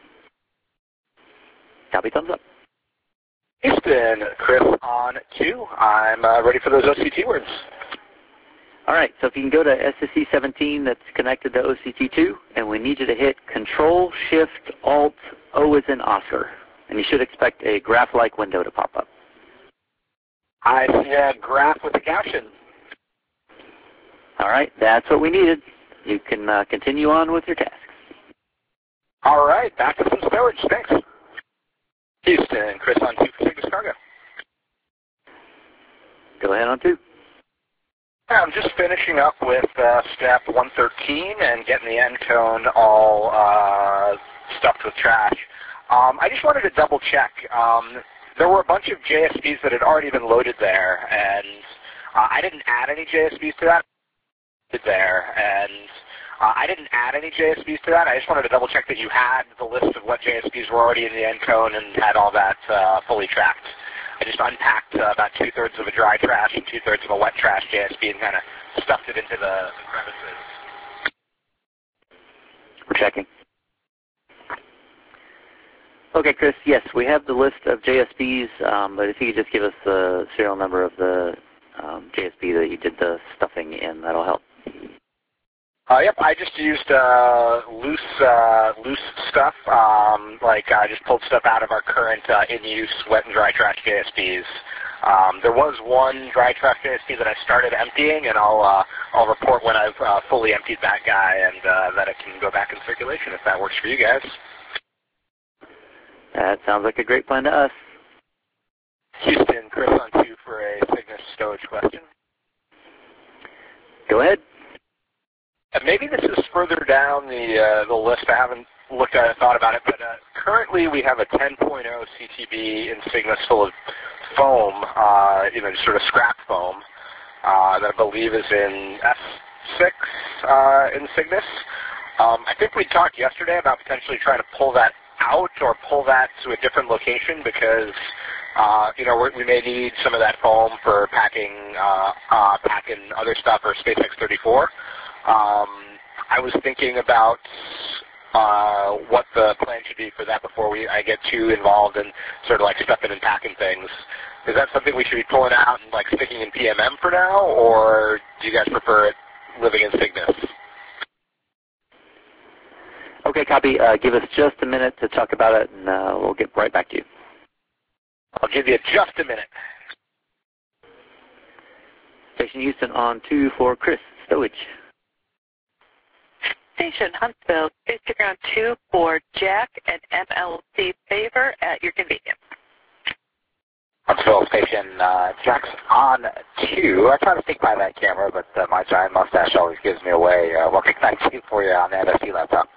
Copy, thumbs up. Houston, Chris on two. I'm uh, ready for those O C T words. All right, so if you can go to S S C seventeen that's connected to O C T two, and we need you to hit Control, Shift, Alt, O as in Oscar. And you should expect a graph-like window to pop up. I see a graph with a caption. All right, that's what we needed. You can uh, continue on with your task. All right, back to some storage. Thanks. Houston, Chris on two for Cygnus Cargo. Go ahead on two. I'm just finishing up with uh, step one thirteen and getting the end cone all uh, stuffed with trash. Um, I just wanted to double check. Um, there were a bunch of J S Ps that had already been loaded there, and uh, I didn't add any J S Ps to that. There, and uh, I didn't add any J S Ps to that. I just wanted to double check that you had the list of what J S Ps were already in the end cone and had all that uh, fully tracked. I just unpacked uh, about two-thirds of a dry trash and two-thirds of a wet trash J S P and kind of stuffed it into the, the crevices. We're checking. Okay, Chris, yes, we have the list of J S Ps, um, but if you could just give us the serial number of the um, J S P that you did the stuffing in, that'll help. Uh, yep, I just used uh, loose uh, loose stuff, um, like I just pulled stuff out of our current uh, in-use wet and dry trash J S Ps. Um, there was one dry trash J S P that I started emptying, and I'll uh, I'll report when I've uh, fully emptied that guy and uh, that it can go back in circulation if that works for you guys. That sounds like a great plan to us. Houston, Chris on two for a Cygnus stowage question. Go ahead. Uh, maybe this is further down the uh, the list. I haven't looked at it, thought about it, but uh, currently we have a ten point oh C T B in Cygnus full of foam, uh, you know, just sort of scrap foam uh, that I believe is in S six uh, in Cygnus. Um, I think we talked yesterday about potentially trying to pull that out or pull that to a different location because uh, you know we're, we may need some of that foam for packing uh, uh, packing other stuff or SpaceX thirty-four. Um, I was thinking about uh, what the plan should be for that before we I get too involved in sort of like stuffing and packing things. Is that something we should be pulling out and like sticking in P M M for now, or do you guys prefer it living in Cygnus? Okay, copy. Uh, give us just a minute to talk about it, and uh, we'll get right back to you. I'll give you just a minute. Station Houston on two for Chris Stowage. Station Huntsville, Station Ground two for Jack and M L C Favor at your convenience. Huntsville Station, uh, Jack's on two. I try to sneak by that camera, but uh, my giant mustache always gives me away. Uh, what can I do for you on the M S C laptop?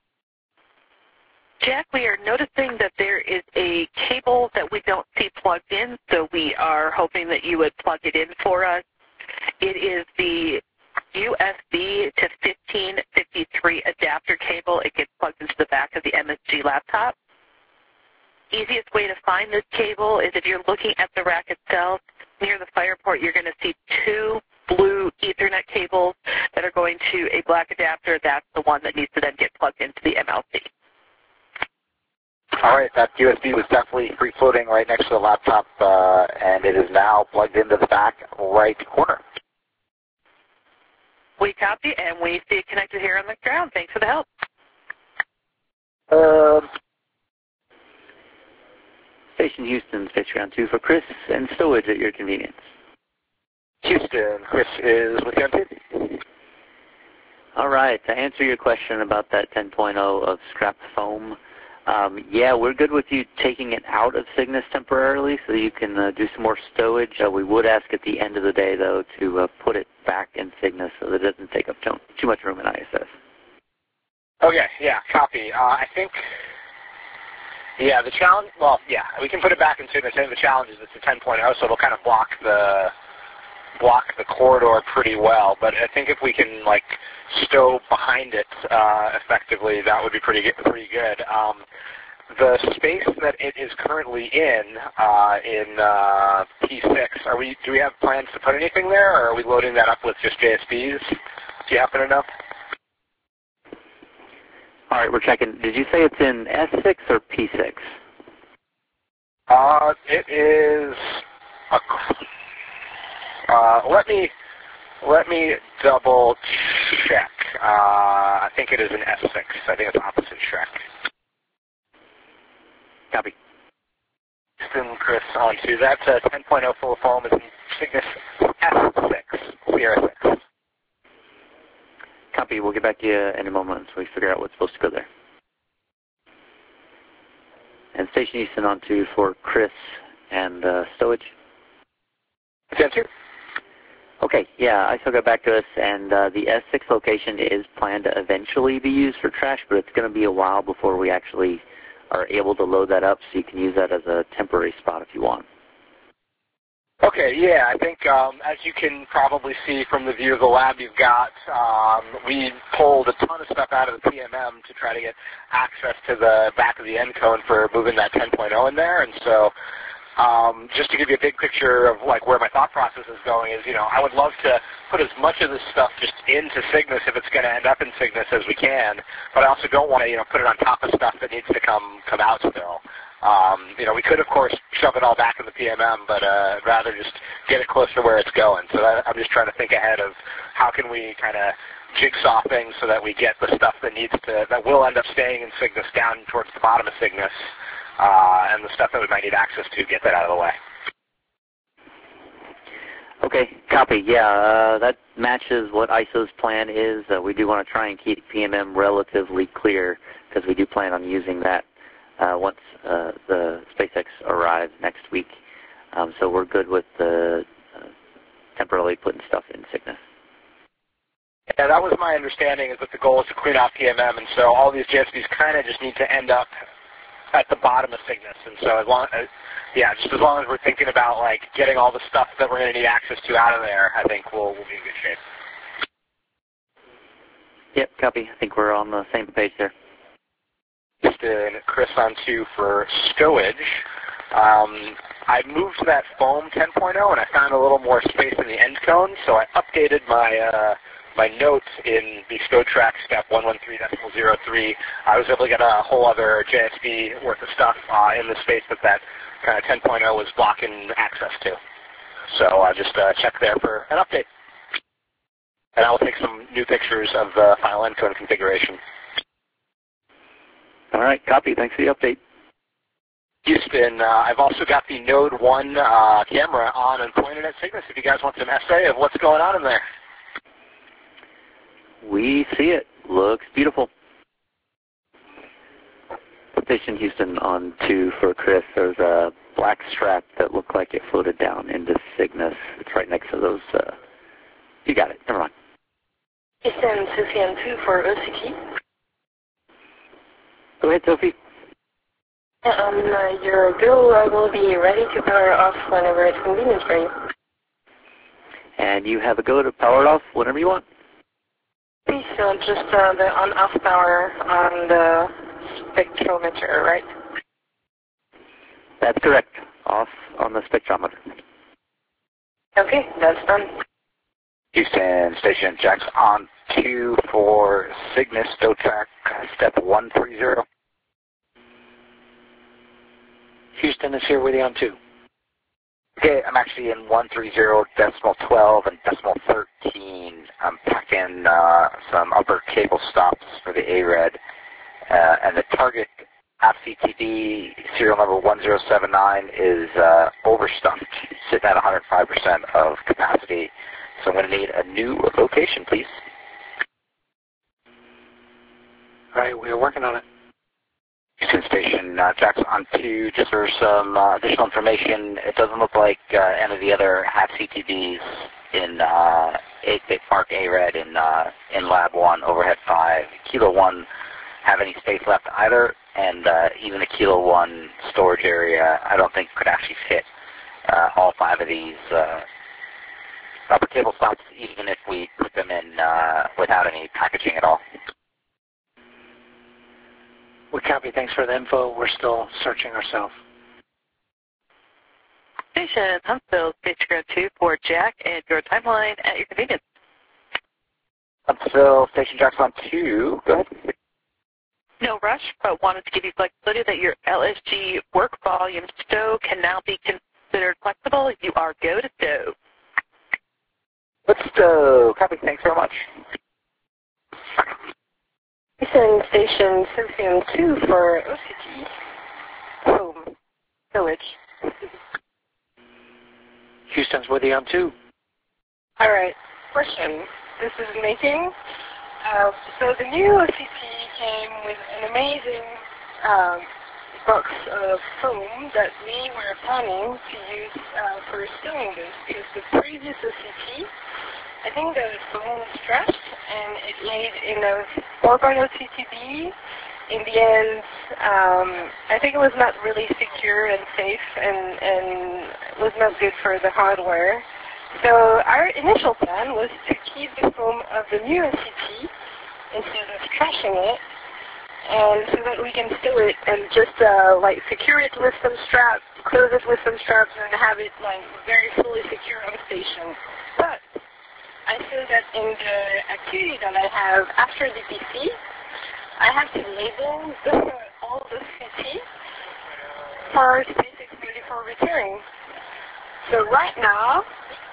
Jack, we are noticing that there is a cable that we don't see plugged in, so we are hoping that you would plug it in for us. It is the U S B to fifteen fifty-three adapter cable. It gets plugged into the back of the M S G laptop. Easiest way to find this cable is if you're looking at the rack itself, near the fire port, you're going to see two blue Ethernet cables that are going to a black adapter. That's the one that needs to then get plugged into the M L C. All right, that U S B was definitely free-floating right next to the laptop, uh, and it is now plugged into the back right corner. We copy, and we see it connected here on the ground. Thanks for the help. Um, Station Houston, Station Ground two for Chris and Stowage at your convenience. Houston, Chris is with you on two. All right, to answer your question about that ten point oh of scrap foam, um, yeah, we're good with you taking it out of Cygnus temporarily so you can uh, do some more stowage. Uh, we would ask at the end of the day, though, to uh, put it back in Cygnus so that it doesn't take up too, too much room in I S S. Okay, yeah, copy. Uh, I think, yeah, the challenge, well, yeah, we can put it back in Cygnus. I think the challenge is it's a ten point oh, so it'll kind of block the block the corridor pretty well. But I think if we can, like, stow behind it uh, effectively, that would be pretty pretty good. Um, the space that it is currently in, uh, in uh, P six, are we? Do we have plans to put anything there, or are we loading that up with just J S Ps? Do you happen to know? All right, we're checking. Did you say it's in S six or P six? Uh, it is. A, uh, let me. Let me double check. Uh, I think it is an S six. I think it's opposite Shrek. Copy. Houston, Chris, on to that. Uh, ten point oh full of foam is in Cygnus S six, Sierra six. Copy. We'll get back to you in a moment so we figure out what's supposed to go there. And Station Houston on to for Chris and uh, Stowage. Ten two. Okay, yeah, I still got back to us, and uh, the S six location is planned to eventually be used for trash, but it's going to be a while before we actually are able to load that up, so you can use that as a temporary spot if you want. Okay, yeah, I think um, as you can probably see from the view of the lab you've got, um, we pulled a ton of stuff out of the P M M to try to get access to the back of the end cone for moving that ten point oh in there, and so um, just to give you a big picture of like where my thought process is going is, you know, I would love to put as much of this stuff just into Cygnus if it's going to end up in Cygnus as we can, but I also don't want to, you know, put it on top of stuff that needs to come come out still. Um, you know, we could, of course, shove it all back in the P M M, but uh, I'd rather just get it closer to where it's going. So that, I'm just trying to think ahead of how can we kind of jigsaw things so that we get the stuff that needs to, that will end up staying in Cygnus down towards the bottom of Cygnus, uh, and the stuff that we might need access to, get that out of the way. Okay, copy. Yeah, uh, that matches what I S O's plan is. Uh, we do want to try and keep P M M relatively clear because we do plan on using that Uh, once uh, the SpaceX arrives next week. Um, so we're good with the uh, temporarily putting stuff in Cygnus. Yeah, that was my understanding, is that the goal is to clean out P M M, and so all these J S Bs kind of just need to end up at the bottom of Cygnus. And so as long as, yeah, just as long as we're thinking about like getting all the stuff that we're going to need access to out of there, I think we'll, we'll be in good shape. Yep, copy. I think we're on the same page there. Houston, Chris on two for stowage. Um, I moved that foam ten point oh and I found a little more space in the end cone, so I updated my uh, my notes in the StowTrack step one one three point zero three. I was able to get a whole other J S B worth of stuff uh, in the space that that kind of ten point oh was blocking access to. So I uh, just uh, checked there for an update. And I will take some new pictures of the final end cone configuration. All right, copy. Thanks for the update. Houston, uh, I've also got the Node one uh, camera on and pointed at Cygnus if you guys want some essay of what's going on in there. We see it. Looks beautiful. Station Houston on two for Chris. There's a black strap that looked like it floated down into Cygnus. It's right next to those. Uh, you got it. Never mind. Houston, Sophie on two for O C T. Go ahead, Sophie. Um, uh, your bill uh, will be ready to power off whenever it's convenient for you. And you have a go to power it off whenever you want? Please, so just uh, the on-off power on the spectrometer, right? That's correct. Off on the spectrometer. Okay, that's done. Houston, Station Jack's on two for Cygnus StowTrack step one three zero. Houston is here with you on two. Okay, I'm actually in one three zero decimal twelve and decimal thirteen. I'm packing uh, some upper cable stops for the A R E D, uh, and the target F C T D serial number one zero seven nine is uh, overstuffed, sitting at one hundred five percent of capacity. So I'm going to need a new location, please. All right, we are working on it. Houston Station, uh, Jack's on two. Just for some uh, additional information, it doesn't look like uh, any of the other half C T Ds in uh, eight bit Park A R E D in, uh, in Lab one, Overhead five, Kilo one have any space left either, and uh, even the Kilo one storage area I don't think could actually fit uh, all five of these uh, upper cable stops, even if we put them in uh, without any packaging at all. We copy. Thanks for the info. We're still searching ourselves. Station Huntsville, Station two for Jack, and your timeline at your convenience. Huntsville, Station Jack's on two. Go ahead. No rush, but wanted to give you flexibility that your L S G work volume stow can now be considered flexible. You are go to stow. Let's stow. Copy. Thanks very much. Houston Station Sophian two for O C T. Home. Village. Houston's with you on two. All right. Question. This is making. Uh, so the new O C T came with an amazing um, box of foam that we were planning to use uh, for stowing this, because the previous O C T, I think the foam was stretched and it laid in a four point oh T T B. In the end, um, I think it was not really secure and safe, and, and was not good for the hardware. So our initial plan was to keep the foam of the new O C T instead of trashing it, and so that we can stow it and just uh, like secure it with some straps, close it with some straps, and have it like very fully secure on station. But I feel that in the activity that I have after the D P C, I have to label the, all the C T for SpaceX ready for return. So right now,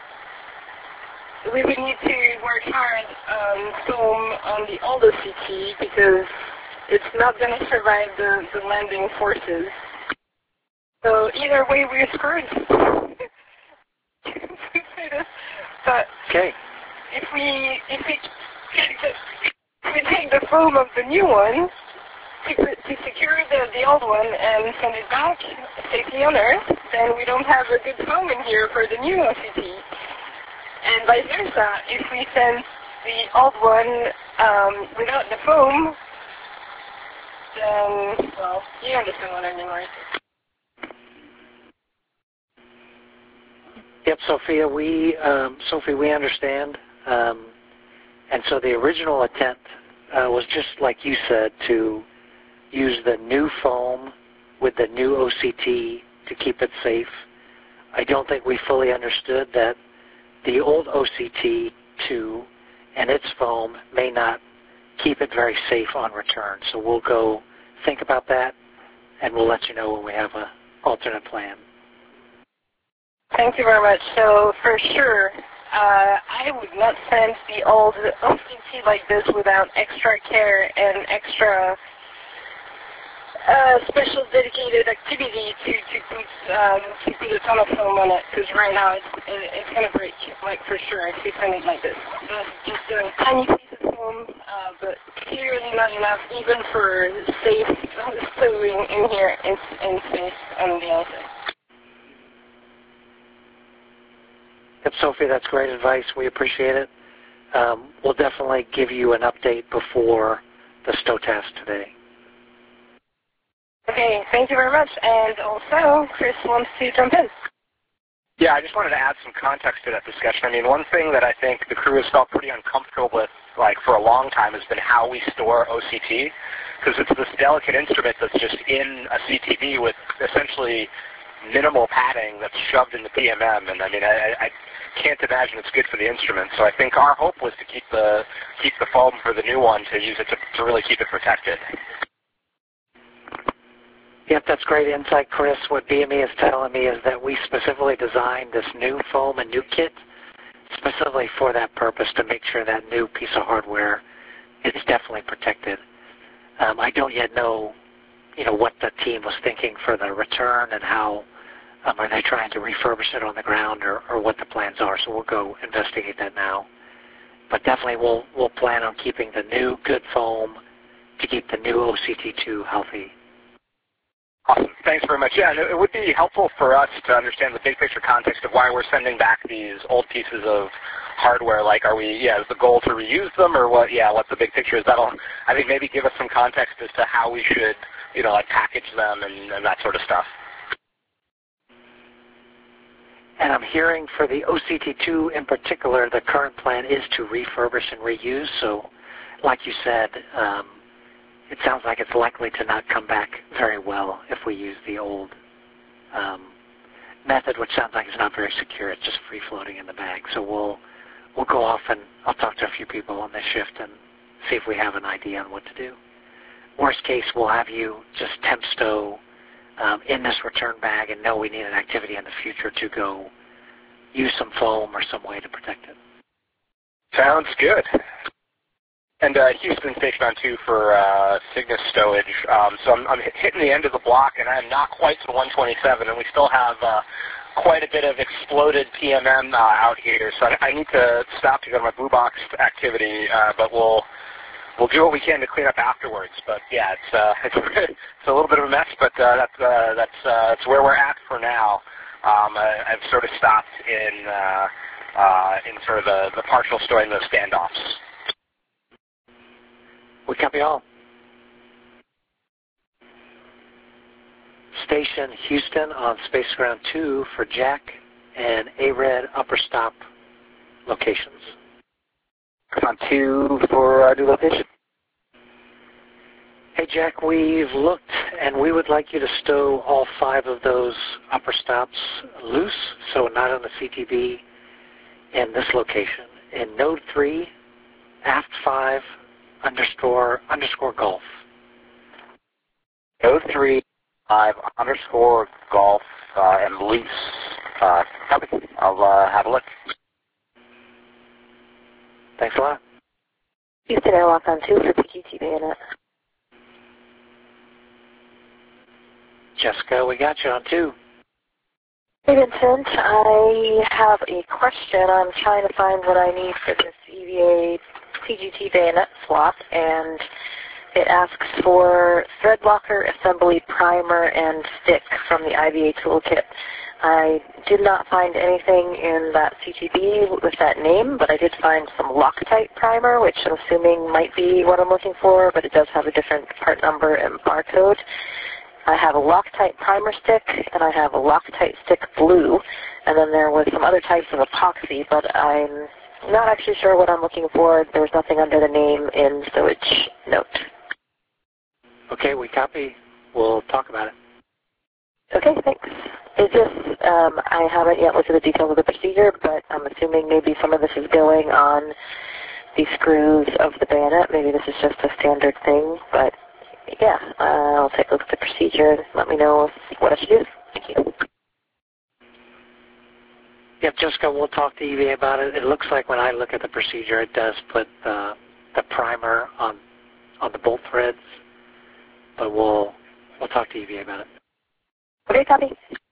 we would need to work hard on foam on the old O C T because it's not going to survive the, the landing forces. So either way, we're screwed. But okay. if we if we if we take the foam of the new one to, to secure the, the old one and send it back safely on Earth, then we don't have a good foam in here for the new O C T. And vice versa, if we send the old one um, without the foam, then, well, you understand what I mean, right? Yep, Sophia, we, um, Sophie, we understand. Um, and so the original intent uh, was just like you said, to use the new foam with the new O C T to keep it safe. I don't think we fully understood that the old O C T two and its foam may not keep it very safe on return. So we'll go think about that, and we'll let you know when we have an alternate plan. Thank you very much. So for sure, uh, I would not send the old O C T like this without extra care and extra uh, special dedicated activity to, to put um, to put a ton of foam on it, because right now it's, it's going to break, like for sure, if you send it like this. Just a tiny piece of foam, uh, but clearly not enough even for safe stowing in here in, in space on the outside. Yep, Sophie, that's great advice. We appreciate it. Um, we'll definitely give you an update before the stow test today. Okay, thank you very much. And also, Chris wants to jump in. Yeah, I just wanted to add some context to that discussion. I mean, one thing that I think the crew has felt pretty uncomfortable with, like, for a long time has been how we store O C T, because it's this delicate instrument that's just in a C T B with essentially minimal padding that's shoved in the P M M, and I mean, I, I can't imagine it's good for the instrument. So I think our hope was to keep the keep the foam for the new one, to use it to, to really keep it protected. Yep, that's great insight, Chris. What B M E is telling me is that we specifically designed this new foam and new kit specifically for that purpose, to make sure that new piece of hardware is definitely protected. Um, I don't yet know, you know, what the team was thinking for the return and how, um, are they trying to refurbish it on the ground, or, or what the plans are. So we'll go investigate that now. But definitely we'll, we'll plan on keeping the new good foam to keep the new O C T two healthy. Awesome. Thanks very much. Yeah, it would be helpful for us to understand the big picture context of why we're sending back these old pieces of hardware. Like, are we, yeah, is the goal to reuse them, or what, yeah, what the big picture is? That'll, I think, maybe give us some context as to how we should, you know, like package them and, and that sort of stuff. And I'm hearing for the O C T two in particular, the current plan is to refurbish and reuse. So, like you said, um, it sounds like it's likely to not come back very well if we use the old um, method, which sounds like it's not very secure. It's just free floating in the bag. So we'll we'll go off and I'll talk to a few people on this shift and see if we have an idea on what to do. Worst case, we'll have you just temp stow um, in this return bag and know we need an activity in the future to go use some foam or some way to protect it. Sounds good. And uh, Houston Station on two for uh, Cygnus stowage. Um, so I'm, I'm hitting the end of the block, and I'm not quite to one twenty-seven, and we still have uh, quite a bit of exploded P M M uh, out here. So I, I need to stop to go to my Blue Box activity, uh, but we'll we'll do what we can to clean up afterwards. But yeah, it's uh, it's, it's a little bit of a mess, but uh, that's uh, that's uh, that's where we're at for now. Um, I, I've sort of stopped in uh, uh, in sort of the, the partial stowing those standoffs. We copy all. Station Houston on Space Ground two for Jack and A RED upper stop locations. On two for our new location. Hey Jack, we've looked and we would like you to stow all five of those upper stops loose, so not on the C T B in this location. In node three, aft five, underscore, underscore golf. Node three, five, underscore golf, uh, and loose. Uh, copy. I'll uh, have a look. Thanks a lot. Houston Airlock on two for P G T bayonet. Jessica, we got you on two. Hey Vincent, I have a question. I'm trying to find what I need for this E V A P G T bayonet swap, and it asks for thread locker, assembly, primer, and stick from the I V A toolkit. I did not find anything in that C T B with that name, but I did find some Loctite primer, which I'm assuming might be what I'm looking for, but it does have a different part number and barcode. I have a Loctite primer stick, and I have a Loctite stick blue, and then there was some other types of epoxy, but I'm not actually sure what I'm looking for. There was nothing under the name in stowage note. Okay, we copy. We'll talk about it. Okay, thanks. Is this, um, I haven't yet looked at the details of the procedure, but I'm assuming maybe some of this is going on the screws of the bayonet. Maybe this is just a standard thing, but yeah, uh, I'll take a look at the procedure and let me know what I should do. Thank you. Yep, Jessica, we'll talk to E V A about it. It looks like when I look at the procedure, it does put uh, the primer on on the bolt threads, but we'll we'll talk to E V A about it. Okay, copy.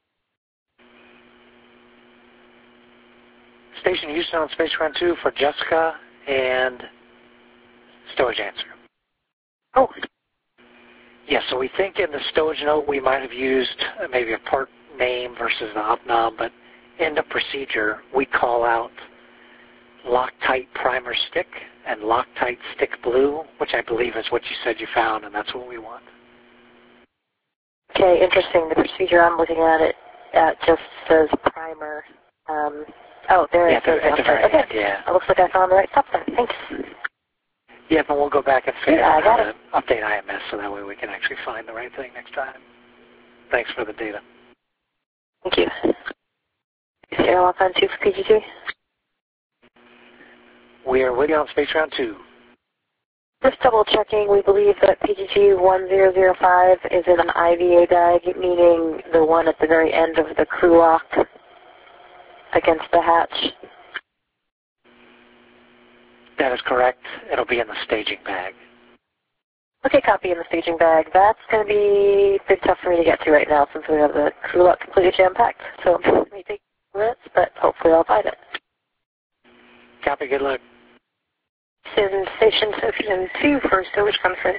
Station Houston on Space Ground two for Jessica and stowage answer. Oh. Yeah, so we think in the stowage note we might have used maybe a part name versus the op nom, but in the procedure we call out Loctite primer stick and Loctite stick blue, which I believe is what you said you found, and that's what we want. Okay, interesting. The procedure I'm looking at it at just says primer. Um, oh, there yeah, it is. At the very okay. end, yeah. It looks like I found the right stuff then. Thanks. Yeah, but we'll go back and figure yeah, out how to to update I M S so that way we can actually find the right thing next time. Thanks for the data. Thank you. Is the airlock on two for P G T? We are with you on Space Ground two. Just double checking, we believe that P G T one zero zero five is in an I V A bag, meaning the one at the very end of the crew lock against the hatch. That is correct. It'll be in the staging bag. Okay, copy in the staging bag. That's going to be a bit tough for me to get to right now since we have the crew lock completely jam-packed. So it may take minutes, but hopefully I'll find it. Copy, good luck. In Station Sophia two for stowage conference.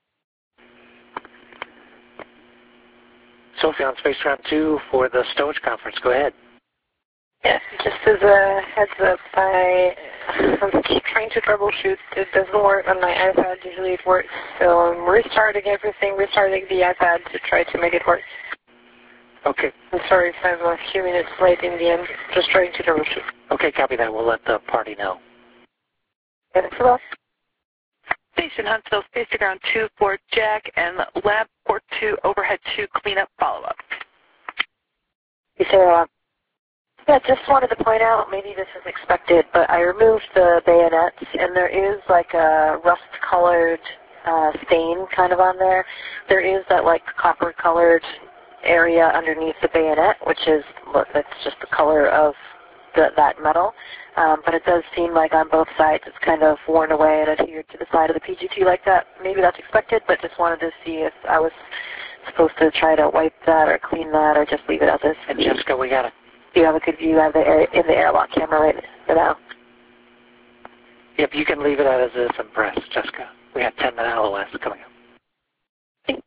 Sophie on Space Ground two for the stowage conference. Go ahead. Yes, just as a heads up, I keep trying to troubleshoot. It doesn't work on my iPad. Usually it works. So I'm restarting everything, restarting the iPad to try to make it work. Okay. I'm sorry if I'm a few minutes late in the end. Just trying to troubleshoot. Okay, copy that. We'll let the party know. Thanks a lot. Station Huntsville, Space to Ground two for Jack, and Lab Port two, Overhead two, cleanup follow-up. Hey, Sarah. Yeah, just wanted to point out, maybe this is expected, but I removed the bayonets, and there is like a rust-colored uh, stain kind of on there. There is that like copper-colored area underneath the bayonet, which is, look, that's just the color of the, that metal. Um, but it does seem like on both sides it's kind of worn away and adhered to the side of the P G T like that. Maybe that's expected, but just wanted to see if I was supposed to try to wipe that or clean that or just leave it as is. And Jessica, we got it. Do you have a good view of the air, in the airlock camera right for now? Yep, you can leave it as is and press, Jessica. We have ten minute L O S coming up.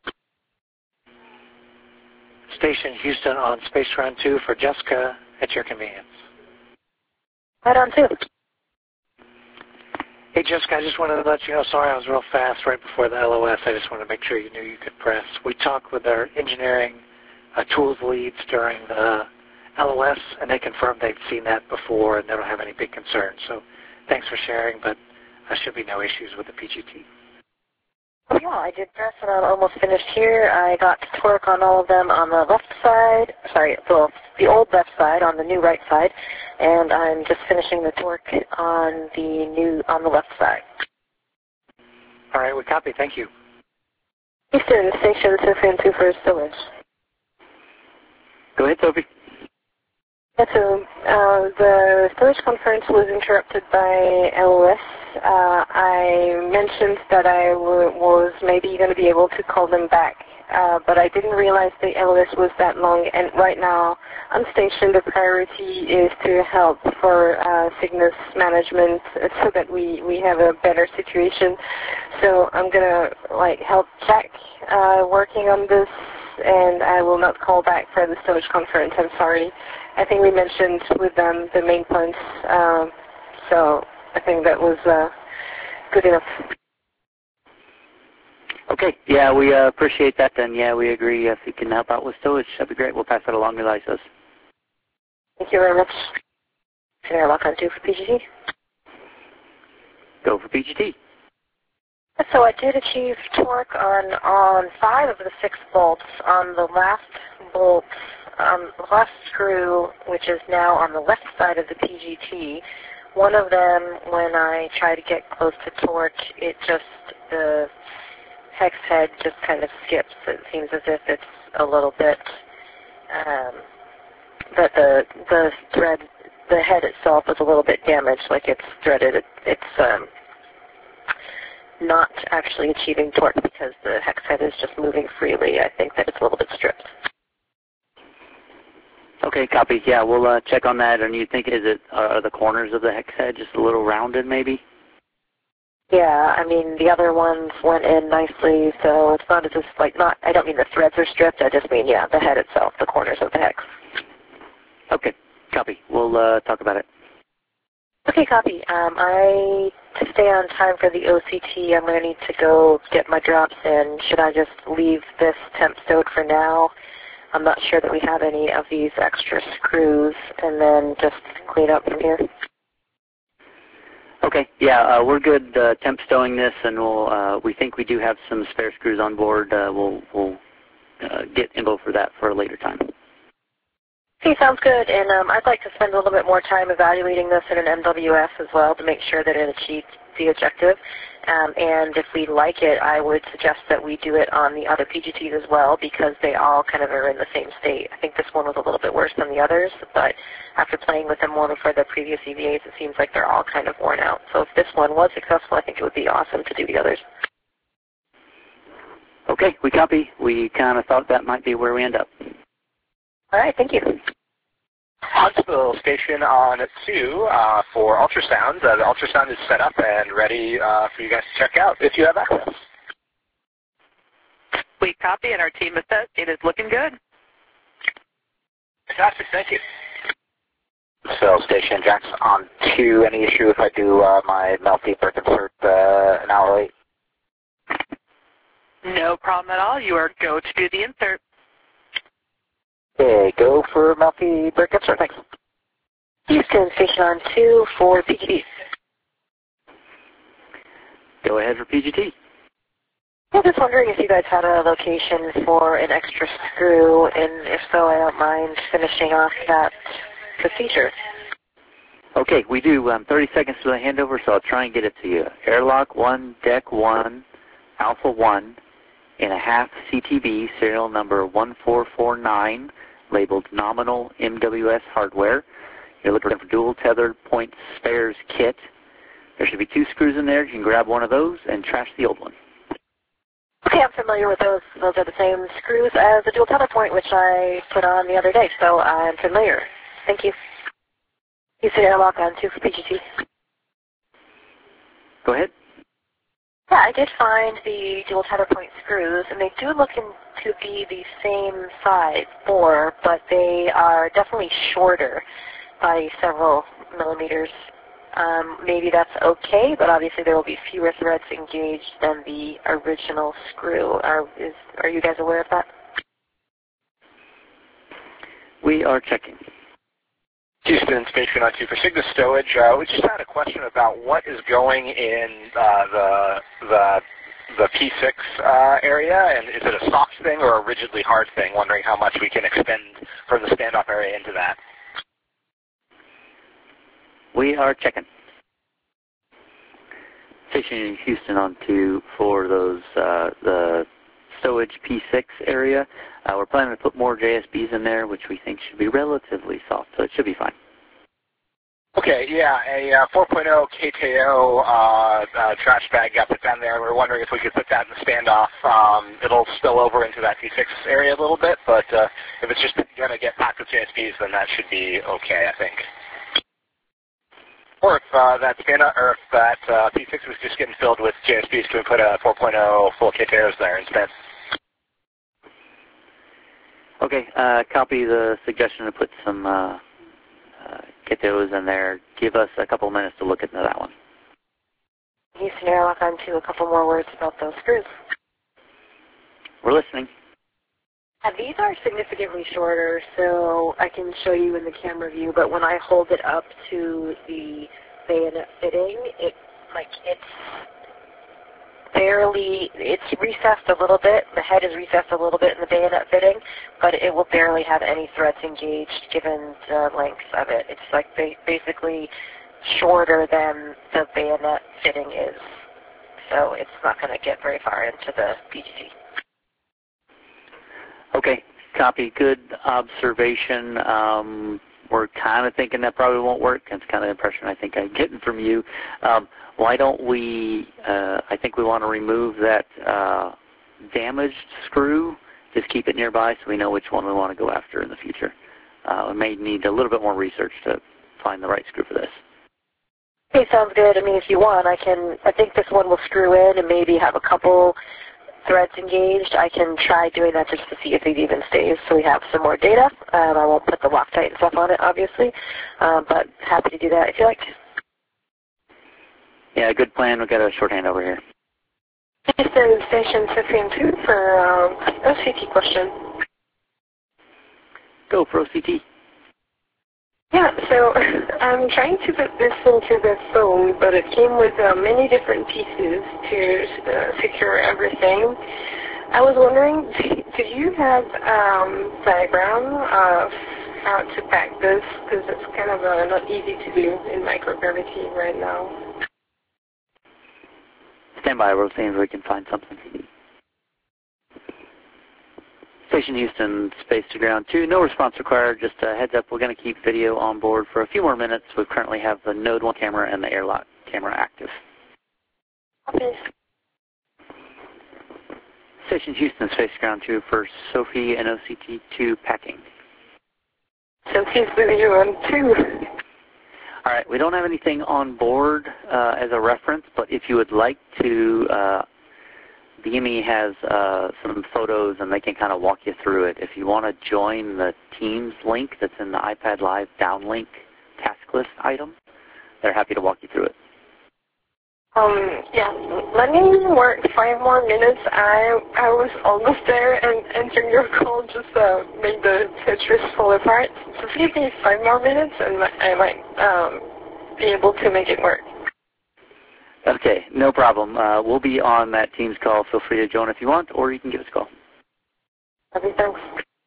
Station Houston on Space Run two for Jessica at your convenience. Right on two. Hey Jessica, I just wanted to let you know, sorry I was real fast right before the L O S. I just wanted to make sure you knew you could press. We talked with our engineering uh, tools leads during the L O S, and they confirmed they'd seen that before and they don't have any big concerns. So thanks for sharing, but there should be no issues with the P G T. Oh yeah, I did press and I'm almost finished here. I got to torque on all of them on the left side, sorry, the, the old left side on the new right side, and I'm just finishing the torque on the new, on the left side. All right, we copy. Thank you. Houston, Station Sophie two for Stillage. Go ahead, Sophie. Yeah, so uh, the storage conference was interrupted by L O S. Uh, I mentioned that I w was maybe going to be able to call them back, uh, but I didn't realize the L O S was that long, and right now on station the priority is to help for uh, Cygnus management so that we, we have a better situation. So I'm going to like help Jack uh, working on this, and I will not call back for the storage conference. I'm sorry. I think we mentioned with them the main points, um, so I think that was uh, good enough. Okay, yeah, we uh, appreciate that then. Yeah, we agree. If you can help out with storage, that'd be great. We'll pass that along to I S O S. Thank you very much. Can I lock on two for P G T? Go for P G T. So I did achieve torque on, on five of the six bolts. On the last bolt, um, the last screw, which is now on the left side of the P G T, one of them, when I try to get close to torque, it just, the hex head just kind of skips. It seems as if it's a little bit, um, that the, the thread, the head itself is a little bit damaged, like it's threaded. It, it's um, not actually achieving torque because the hex head is just moving freely. I think that it's a little bit stripped. Okay, copy. Yeah, we'll uh, check on that. And you think, is it, uh, are the corners of the hex head just a little rounded maybe? Yeah, I mean, the other ones went in nicely, so it's not as if, like, not, I don't mean the threads are stripped, I just mean, yeah, the head itself, the corners of the hex. Okay, copy. We'll uh, talk about it. Okay, copy. Um, I, to stay on time for the O C T, I'm going to need to go get my drops in. Should I just leave this temp stowed for now? I'm not sure that we have any of these extra screws, and then just clean up from here. Okay, yeah, uh, we're good uh, temp stowing this, and we'll, uh, we think we do have some spare screws on board. Uh, we'll we'll uh, get info for that for a later time. Okay, sounds good. And um, I'd like to spend a little bit more time evaluating this in an M W S as well to make sure that it achieves the objective. Um, and if we like it, I would suggest that we do it on the other P G Ts as well because they all kind of are in the same state. I think this one was a little bit worse than the others, but after playing with them more for the previous E V As, it seems like they're all kind of worn out. So if this one was successful, I think it would be awesome to do the others. Okay, we copy. We kind of thought that might be where we end up. All right, thank you. Huntsville Station on two uh, for ultrasounds. Uh, the ultrasound is set up and ready uh, for you guys to check out if you have access. We copy and our team is set. It is looking good. Fantastic, thank you. So Station Jack's on two. Any issue if I do uh, my Melty Burke insert uh, an hour late? No problem at all. You are go to do the insert. Okay, go for Melty Burke insert. Thanks. Houston Station on two for P G T. Go ahead for P G T. I was just wondering if you guys had a location for an extra screw, and if so, I don't mind finishing off that procedure. Okay, we do. Um, thirty seconds to the handover, so I'll try and get it to you. Airlock one, deck one, Alpha one, in a half C T B, serial number one four four nine, labeled nominal M W S hardware. You're looking for dual tethered point spares kit. There should be two screws in there. You can grab one of those and trash the old one. Okay, I'm familiar with those. Those are the same screws as the dual tether point, which I put on the other day, so I'm familiar. Thank you. You said airlock on two for P G T. Go ahead. Yeah, I did find the dual tether point screws, and they do look in, to be the same size, bore, but they are definitely shorter by several millimeters. Um, maybe that's okay, but obviously there will be fewer threads engaged than the original screw. Are, is, are you guys aware of that? We are checking. Houston, Station on two for Cygnus Stowage. Uh, we just had a question about what is going in uh, the the the P six uh, area, and is it a soft thing or a rigidly hard thing? Wondering how much we can extend from the standoff area into that. We are checking. Station Houston on two for those uh, the stowage P six area. Uh, we're planning to put more J S Bs in there, which we think should be relatively soft, so it should be fine. Okay, yeah, a uh, four point oh K T O uh, uh, trash bag got put down there. We're wondering if we could put that in the standoff. Um, it'll spill over into that P six area a little bit, but uh, if it's just going to get packed with J S Bs, then that should be okay, I think. Or if uh, that standoff, or if that uh, P six was just getting filled with J S Bs, can we put a four point oh full K T Os there instead? Okay, uh, copy the suggestion to put some uh, uh, K T Os in there. Give us a couple minutes to look into that one. Houston Airlock on to a couple more words about those screws. We're listening. Uh, these are significantly shorter, so I can show you in the camera view, but when I hold it up to the bayonet fitting, it, like, it's barely, it's recessed a little bit. The head is recessed a little bit in the bayonet fitting, but it will barely have any threads engaged given the length of it. It's like ba basically shorter than the bayonet fitting is, so it's not going to get very far into the P G T. Okay, copy. Good observation. Um, we're kind of thinking that probably won't work. That's kind of the impression I think I'm getting from you. Um, why don't we, uh, I think we want to remove that uh, damaged screw. Just keep it nearby so we know which one we want to go after in the future. Uh, we may need a little bit more research to find the right screw for this. Okay, sounds good. I mean, if you want, I can, I think this one will screw in and maybe have a couple threads engaged. I can try doing that just to see if it even stays so we have some more data. Um, I won't put the Loctite and stuff on it, obviously, um, but happy to do that if you like. Yeah, good plan. We've got a shorthand over here. Houston Station Cyprian two for um, O C T question. Go for O C T. Yeah, so I'm trying to put this into the phone, but it came with uh, many different pieces to uh, secure everything. I was wondering, do you have um, diagram of how to pack this? Because it's kind of uh, not easy to do in microgravity right now. Stand by. We'll see if we can find something. Station Houston, space to ground two. No response required. Just a heads up, we're going to keep video on board for a few more minutes. We currently have the Node one camera and the airlock camera active. Okay. Station Houston, space to ground two for Sophie and O C T two packing. Sophie's with you on two. All right, we don't have anything on board uh, as a reference, but if you would like to, uh, B M E has uh, some photos and they can kind of walk you through it. If you want to join the Teams link that's in the iPad Live downlink task list item, they're happy to walk you through it. Um, yeah, let me work five more minutes. I I was almost there and entering your call just uh, made the Tetris fall apart. Just give me five more minutes and I might um, be able to make it work. Okay, no problem. Uh, we'll be on that Teams call. Feel free to join if you want, or you can give us a call. Okay, thanks.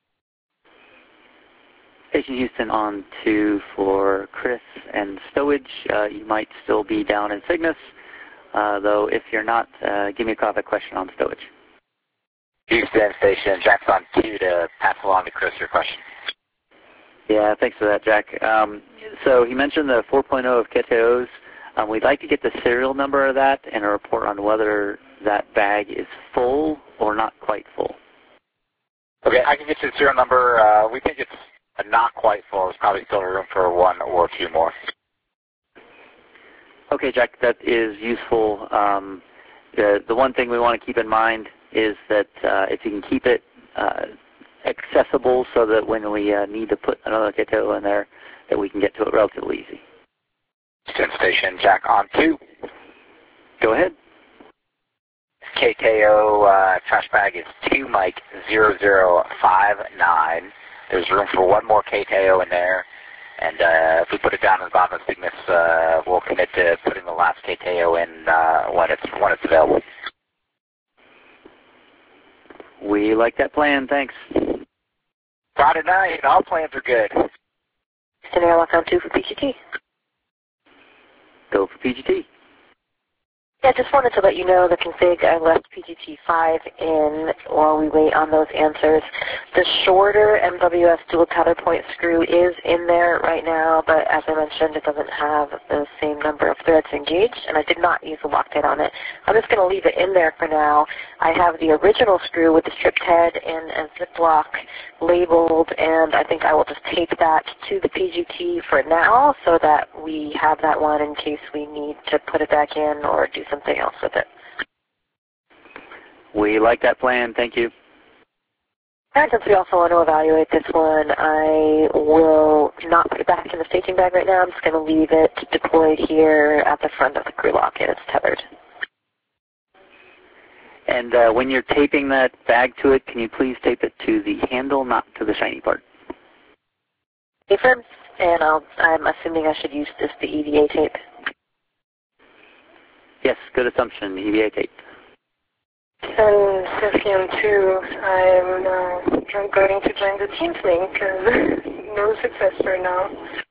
Station Houston on two for Chris and Stowage. Uh, you might still be down in Cygnus, uh, though if you're not, uh, give me a call with a question on Stowage. Houston Station, Jack's on two to pass along to Chris your question. Yeah, thanks for that, Jack. Um, so he mentioned the four point oh of K T Os. Um, we'd like to get the serial number of that and a report on whether that bag is full or not quite full. Okay, I can get you the serial number. Uh, we think it's not quite full. There's probably still room for one or two more. Okay, Jack, that is useful. Um, the, the one thing we want to keep in mind is that uh, if you can keep it uh, accessible so that when we uh, need to put another K T O in there, that we can get to it relatively easy. Houston Station, Jack on two. Go ahead. K T O uh, trash bag is two Mike zero zero five nine. There's room for one more K T O in there. And uh, if we put it down in the bottom of Cygnus, uh, we'll commit to putting the last K T O in uh, when it's when it's available. We like that plan. Thanks. Friday night, all plans are good. Houston Airlock on two for P G T. Go for P G T. Yeah, just wanted to let you know the config I left P G T five in while we wait on those answers. The shorter M W S dual counterpoint screw is in there right now, but as I mentioned, it doesn't have the same number of threads engaged, and I did not use the Loctite on it. I'm just going to leave it in there for now. I have the original screw with the stripped head in a Ziploc labeled, and I think I will just tape that to the P G T for now so that we have that one in case we need to put it back in or do something else with it. We like that plan. Thank you. And since we also want to evaluate this one, I will not put it back in the staging bag right now. I'm just going to leave it deployed here at the front of the crew lock, and it's tethered. And uh, when you're taping that bag to it, can you please tape it to the handle, not to the shiny part? Confirm, and I'll, I'm assuming I should use this, the E V A tape. Yes, good assumption, E V A tape. And Sophian two, I'm uh, going to join the Teams link because no success for now.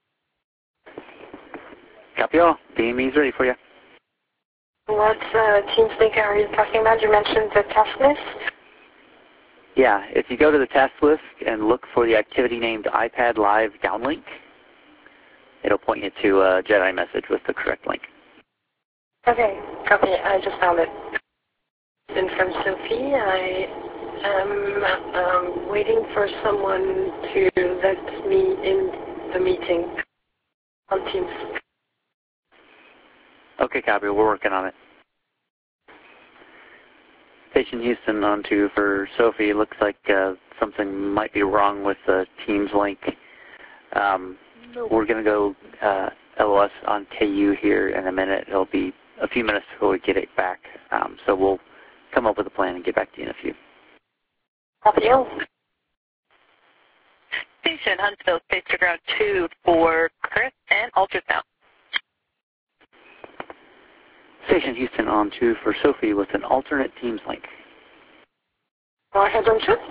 Copy all. D M E's ready for you. What uh, Teams link are you talking about? You mentioned the task list? Yeah, if you go to the task list and look for the activity named iPad Live downlink, it'll point you to a Jedi message with the correct link. Okay, copy. I just found it. And from Sophie, I am um, waiting for someone to let me in the meeting on Teams. Okay, copy. We're working on it. Station Houston on two for Sophie. Looks like uh, something might be wrong with the Teams link. Um, we're going to go uh, L O S on K U here in a minute. It'll be a few minutes before we get it back. Um, so we'll come up with a plan and get back to you in a few. Copy you. Station Huntsville, Space to Ground two for Chris and ultrasound. Station Houston on two for Sophie with an alternate Teams link. Go ahead, don't you?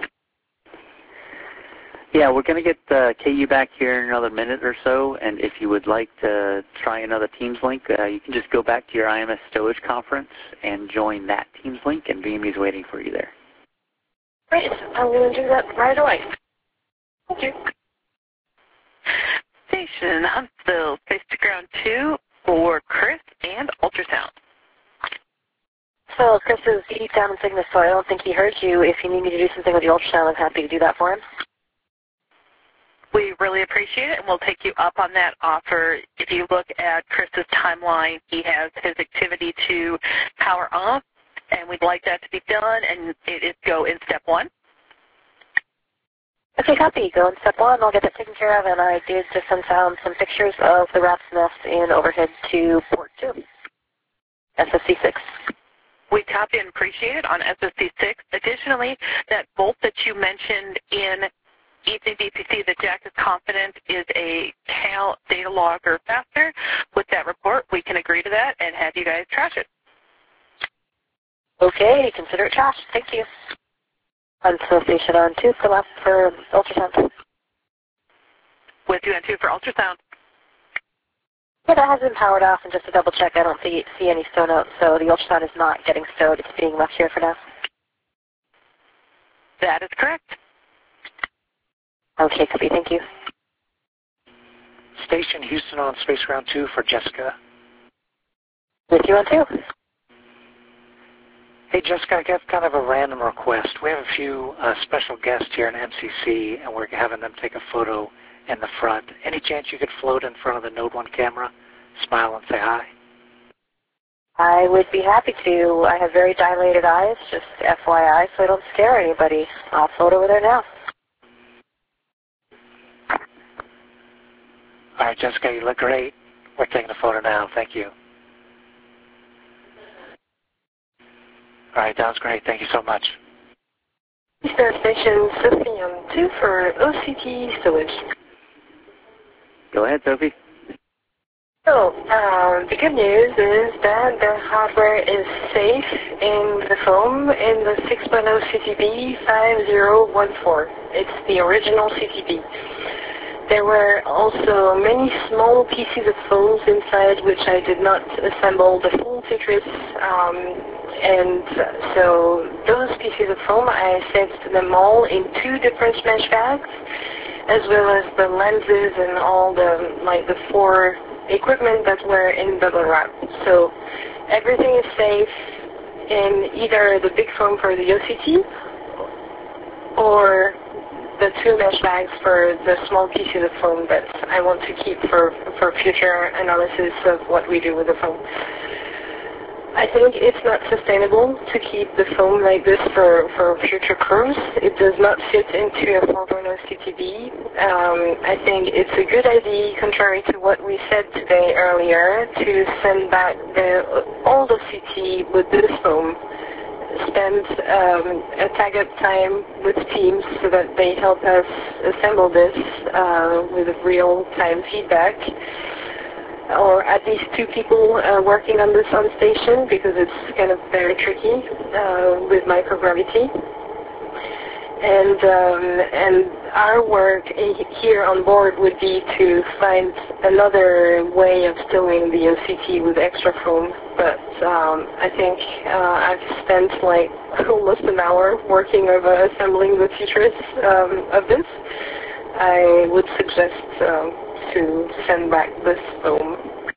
Yeah, we're going to get uh, K U back here in another minute or so, and if you would like to try another Teams link, uh, you can just go back to your I M S Stowage conference and join that Teams link, and B M E's waiting for you there. Great. I'm going to do that right away. Thank you. Station Huntsville, Space to Ground two for Chris and ultrasound. So Chris is deep down in Cygnus, so I don't think he heard you. If you need me to do something with the ultrasound, I'm happy to do that for him. We really appreciate it, and we'll take you up on that offer. If you look at Chris's timeline, he has his activity to power off, and we'd like that to be done, and it is go in step one. Okay, copy. Go in step one. I'll get that taken care of, and I did just send down some pictures of the rat's nest in overhead to port two, S S C six. We copy and appreciate it on S S C six. Additionally, that bolt that you mentioned in Evening D P C that Jack is confident is a Cal data logger faster. With that report, we can agree to that and have you guys trash it. Okay, consider it trash. Thank you. Until station on two for left for ultrasound. With you on two for ultrasound. Yeah, that has been powered off, and just to double check, I don't see, see any stow notes, so the ultrasound is not getting stowed. It's being left here for now. That is correct. Okay, copy. Thank you. Station Houston on Space Ground two for Jessica. With you on two. Hey, Jessica, I have kind of a random request. We have a few uh, special guests here in M C C, and we're having them take a photo in the front. Any chance you could float in front of the Node one camera, smile, and say hi? I would be happy to. I have very dilated eyes, just F Y I, so I don't scare anybody. I'll float over there now. All right, Jessica, you look great. We're taking a photo now. Thank you. All right, that was great. Thank you so much. Eastern Station Sophie on two for O C T storage. Go ahead, Sophie. So, um, the good news is that the hardware is safe in the foam in the six point oh C T B five zero one four. It's the original C T B. There were also many small pieces of foams inside which I did not assemble the full Tetris, um, and so those pieces of foam I sent them all in two different mesh bags, as well as the lenses and all the like the four equipment that were in bubble wrap. So everything is safe in either the big foam for the O C T or the two mesh bags for the small pieces of foam that I want to keep for, for future analysis of what we do with the foam. I think it's not sustainable to keep the foam like this for, for future crews. It does not fit into a four point oh C T B. Um, I think it's a good idea, contrary to what we said today earlier, to send back the older C T with this foam. Spend um, a tag-up time with teams so that they help us assemble this uh, with real-time feedback. Or at least two people uh, working on this on station, because it's kind of very tricky uh, with microgravity. And um, and our work here on board would be to find another way of stowing the O C T with extra foam. But um, I think uh, I've spent like almost an hour working over assembling the features um, of this. I would suggest um, to send back this foam.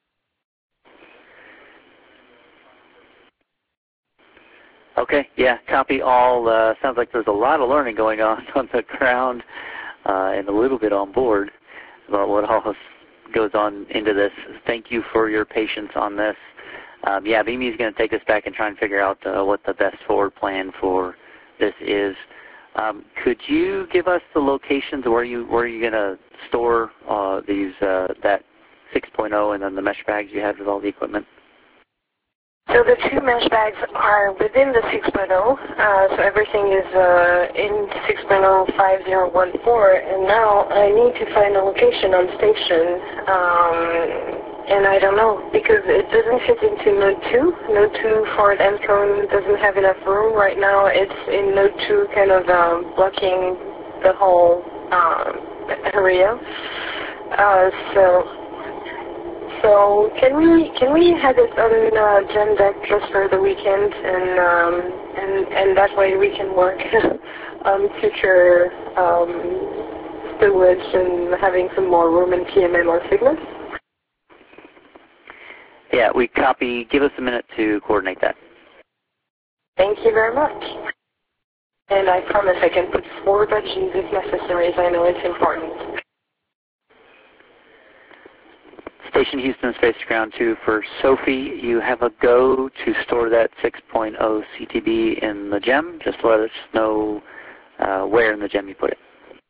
Okay, yeah, copy all. Uh, sounds like there's a lot of learning going on on the ground uh, and a little bit on board about what all goes on into this. Thank you for your patience on this. Um, yeah, Mimi is going to take us back and try and figure out uh, what the best forward plan for this is. Um, could you give us the locations where you where you're going to store uh, these uh, that six point oh and then the mesh bags you have with all the equipment? So the two mesh bags are within the six point oh, uh, so everything is uh, in six point oh five zero one four, and now I need to find a location on station, um, and I don't know, because it doesn't fit into Node two. Node two for the Encone doesn't have enough room. Right now it's in Node two, kind of um, blocking the whole um, area. Uh, so... So can we can we have it on uh, Gem Deck just for the weekend, and um, and and that way we can work on future um, stowage and having some more room in P M M or Cygnus? Yeah, we copy. Give us a minute to coordinate that. Thank you very much. And I promise I can put four budgies if necessary, as I know it's important. Station Houston Space Ground two for Sophie. You have a go to store that six point oh C T B in the gem. Just let us know uh, where in the gem you put it.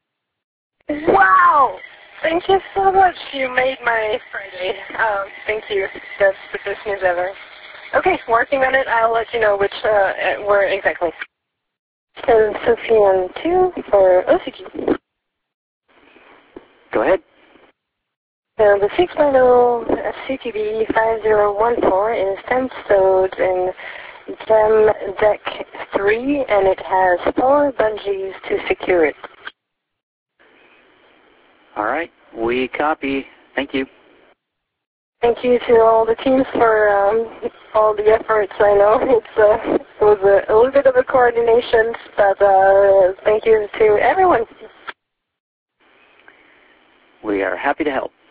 Wow! Thank you so much. You made my Friday. Um, thank you. That's the best news ever. Okay, working on it. I'll let you know which uh, where exactly. So Sophie on two for O C T. Go ahead. So the six point oh C T B five zero one four is temp stowed in Gem Deck three, and it has four bungees to secure it. All right. We copy. Thank you. Thank you to all the teams for um, all the efforts. I know it's uh, it was a, a little bit of a coordination, but uh, thank you to everyone. We are happy to help.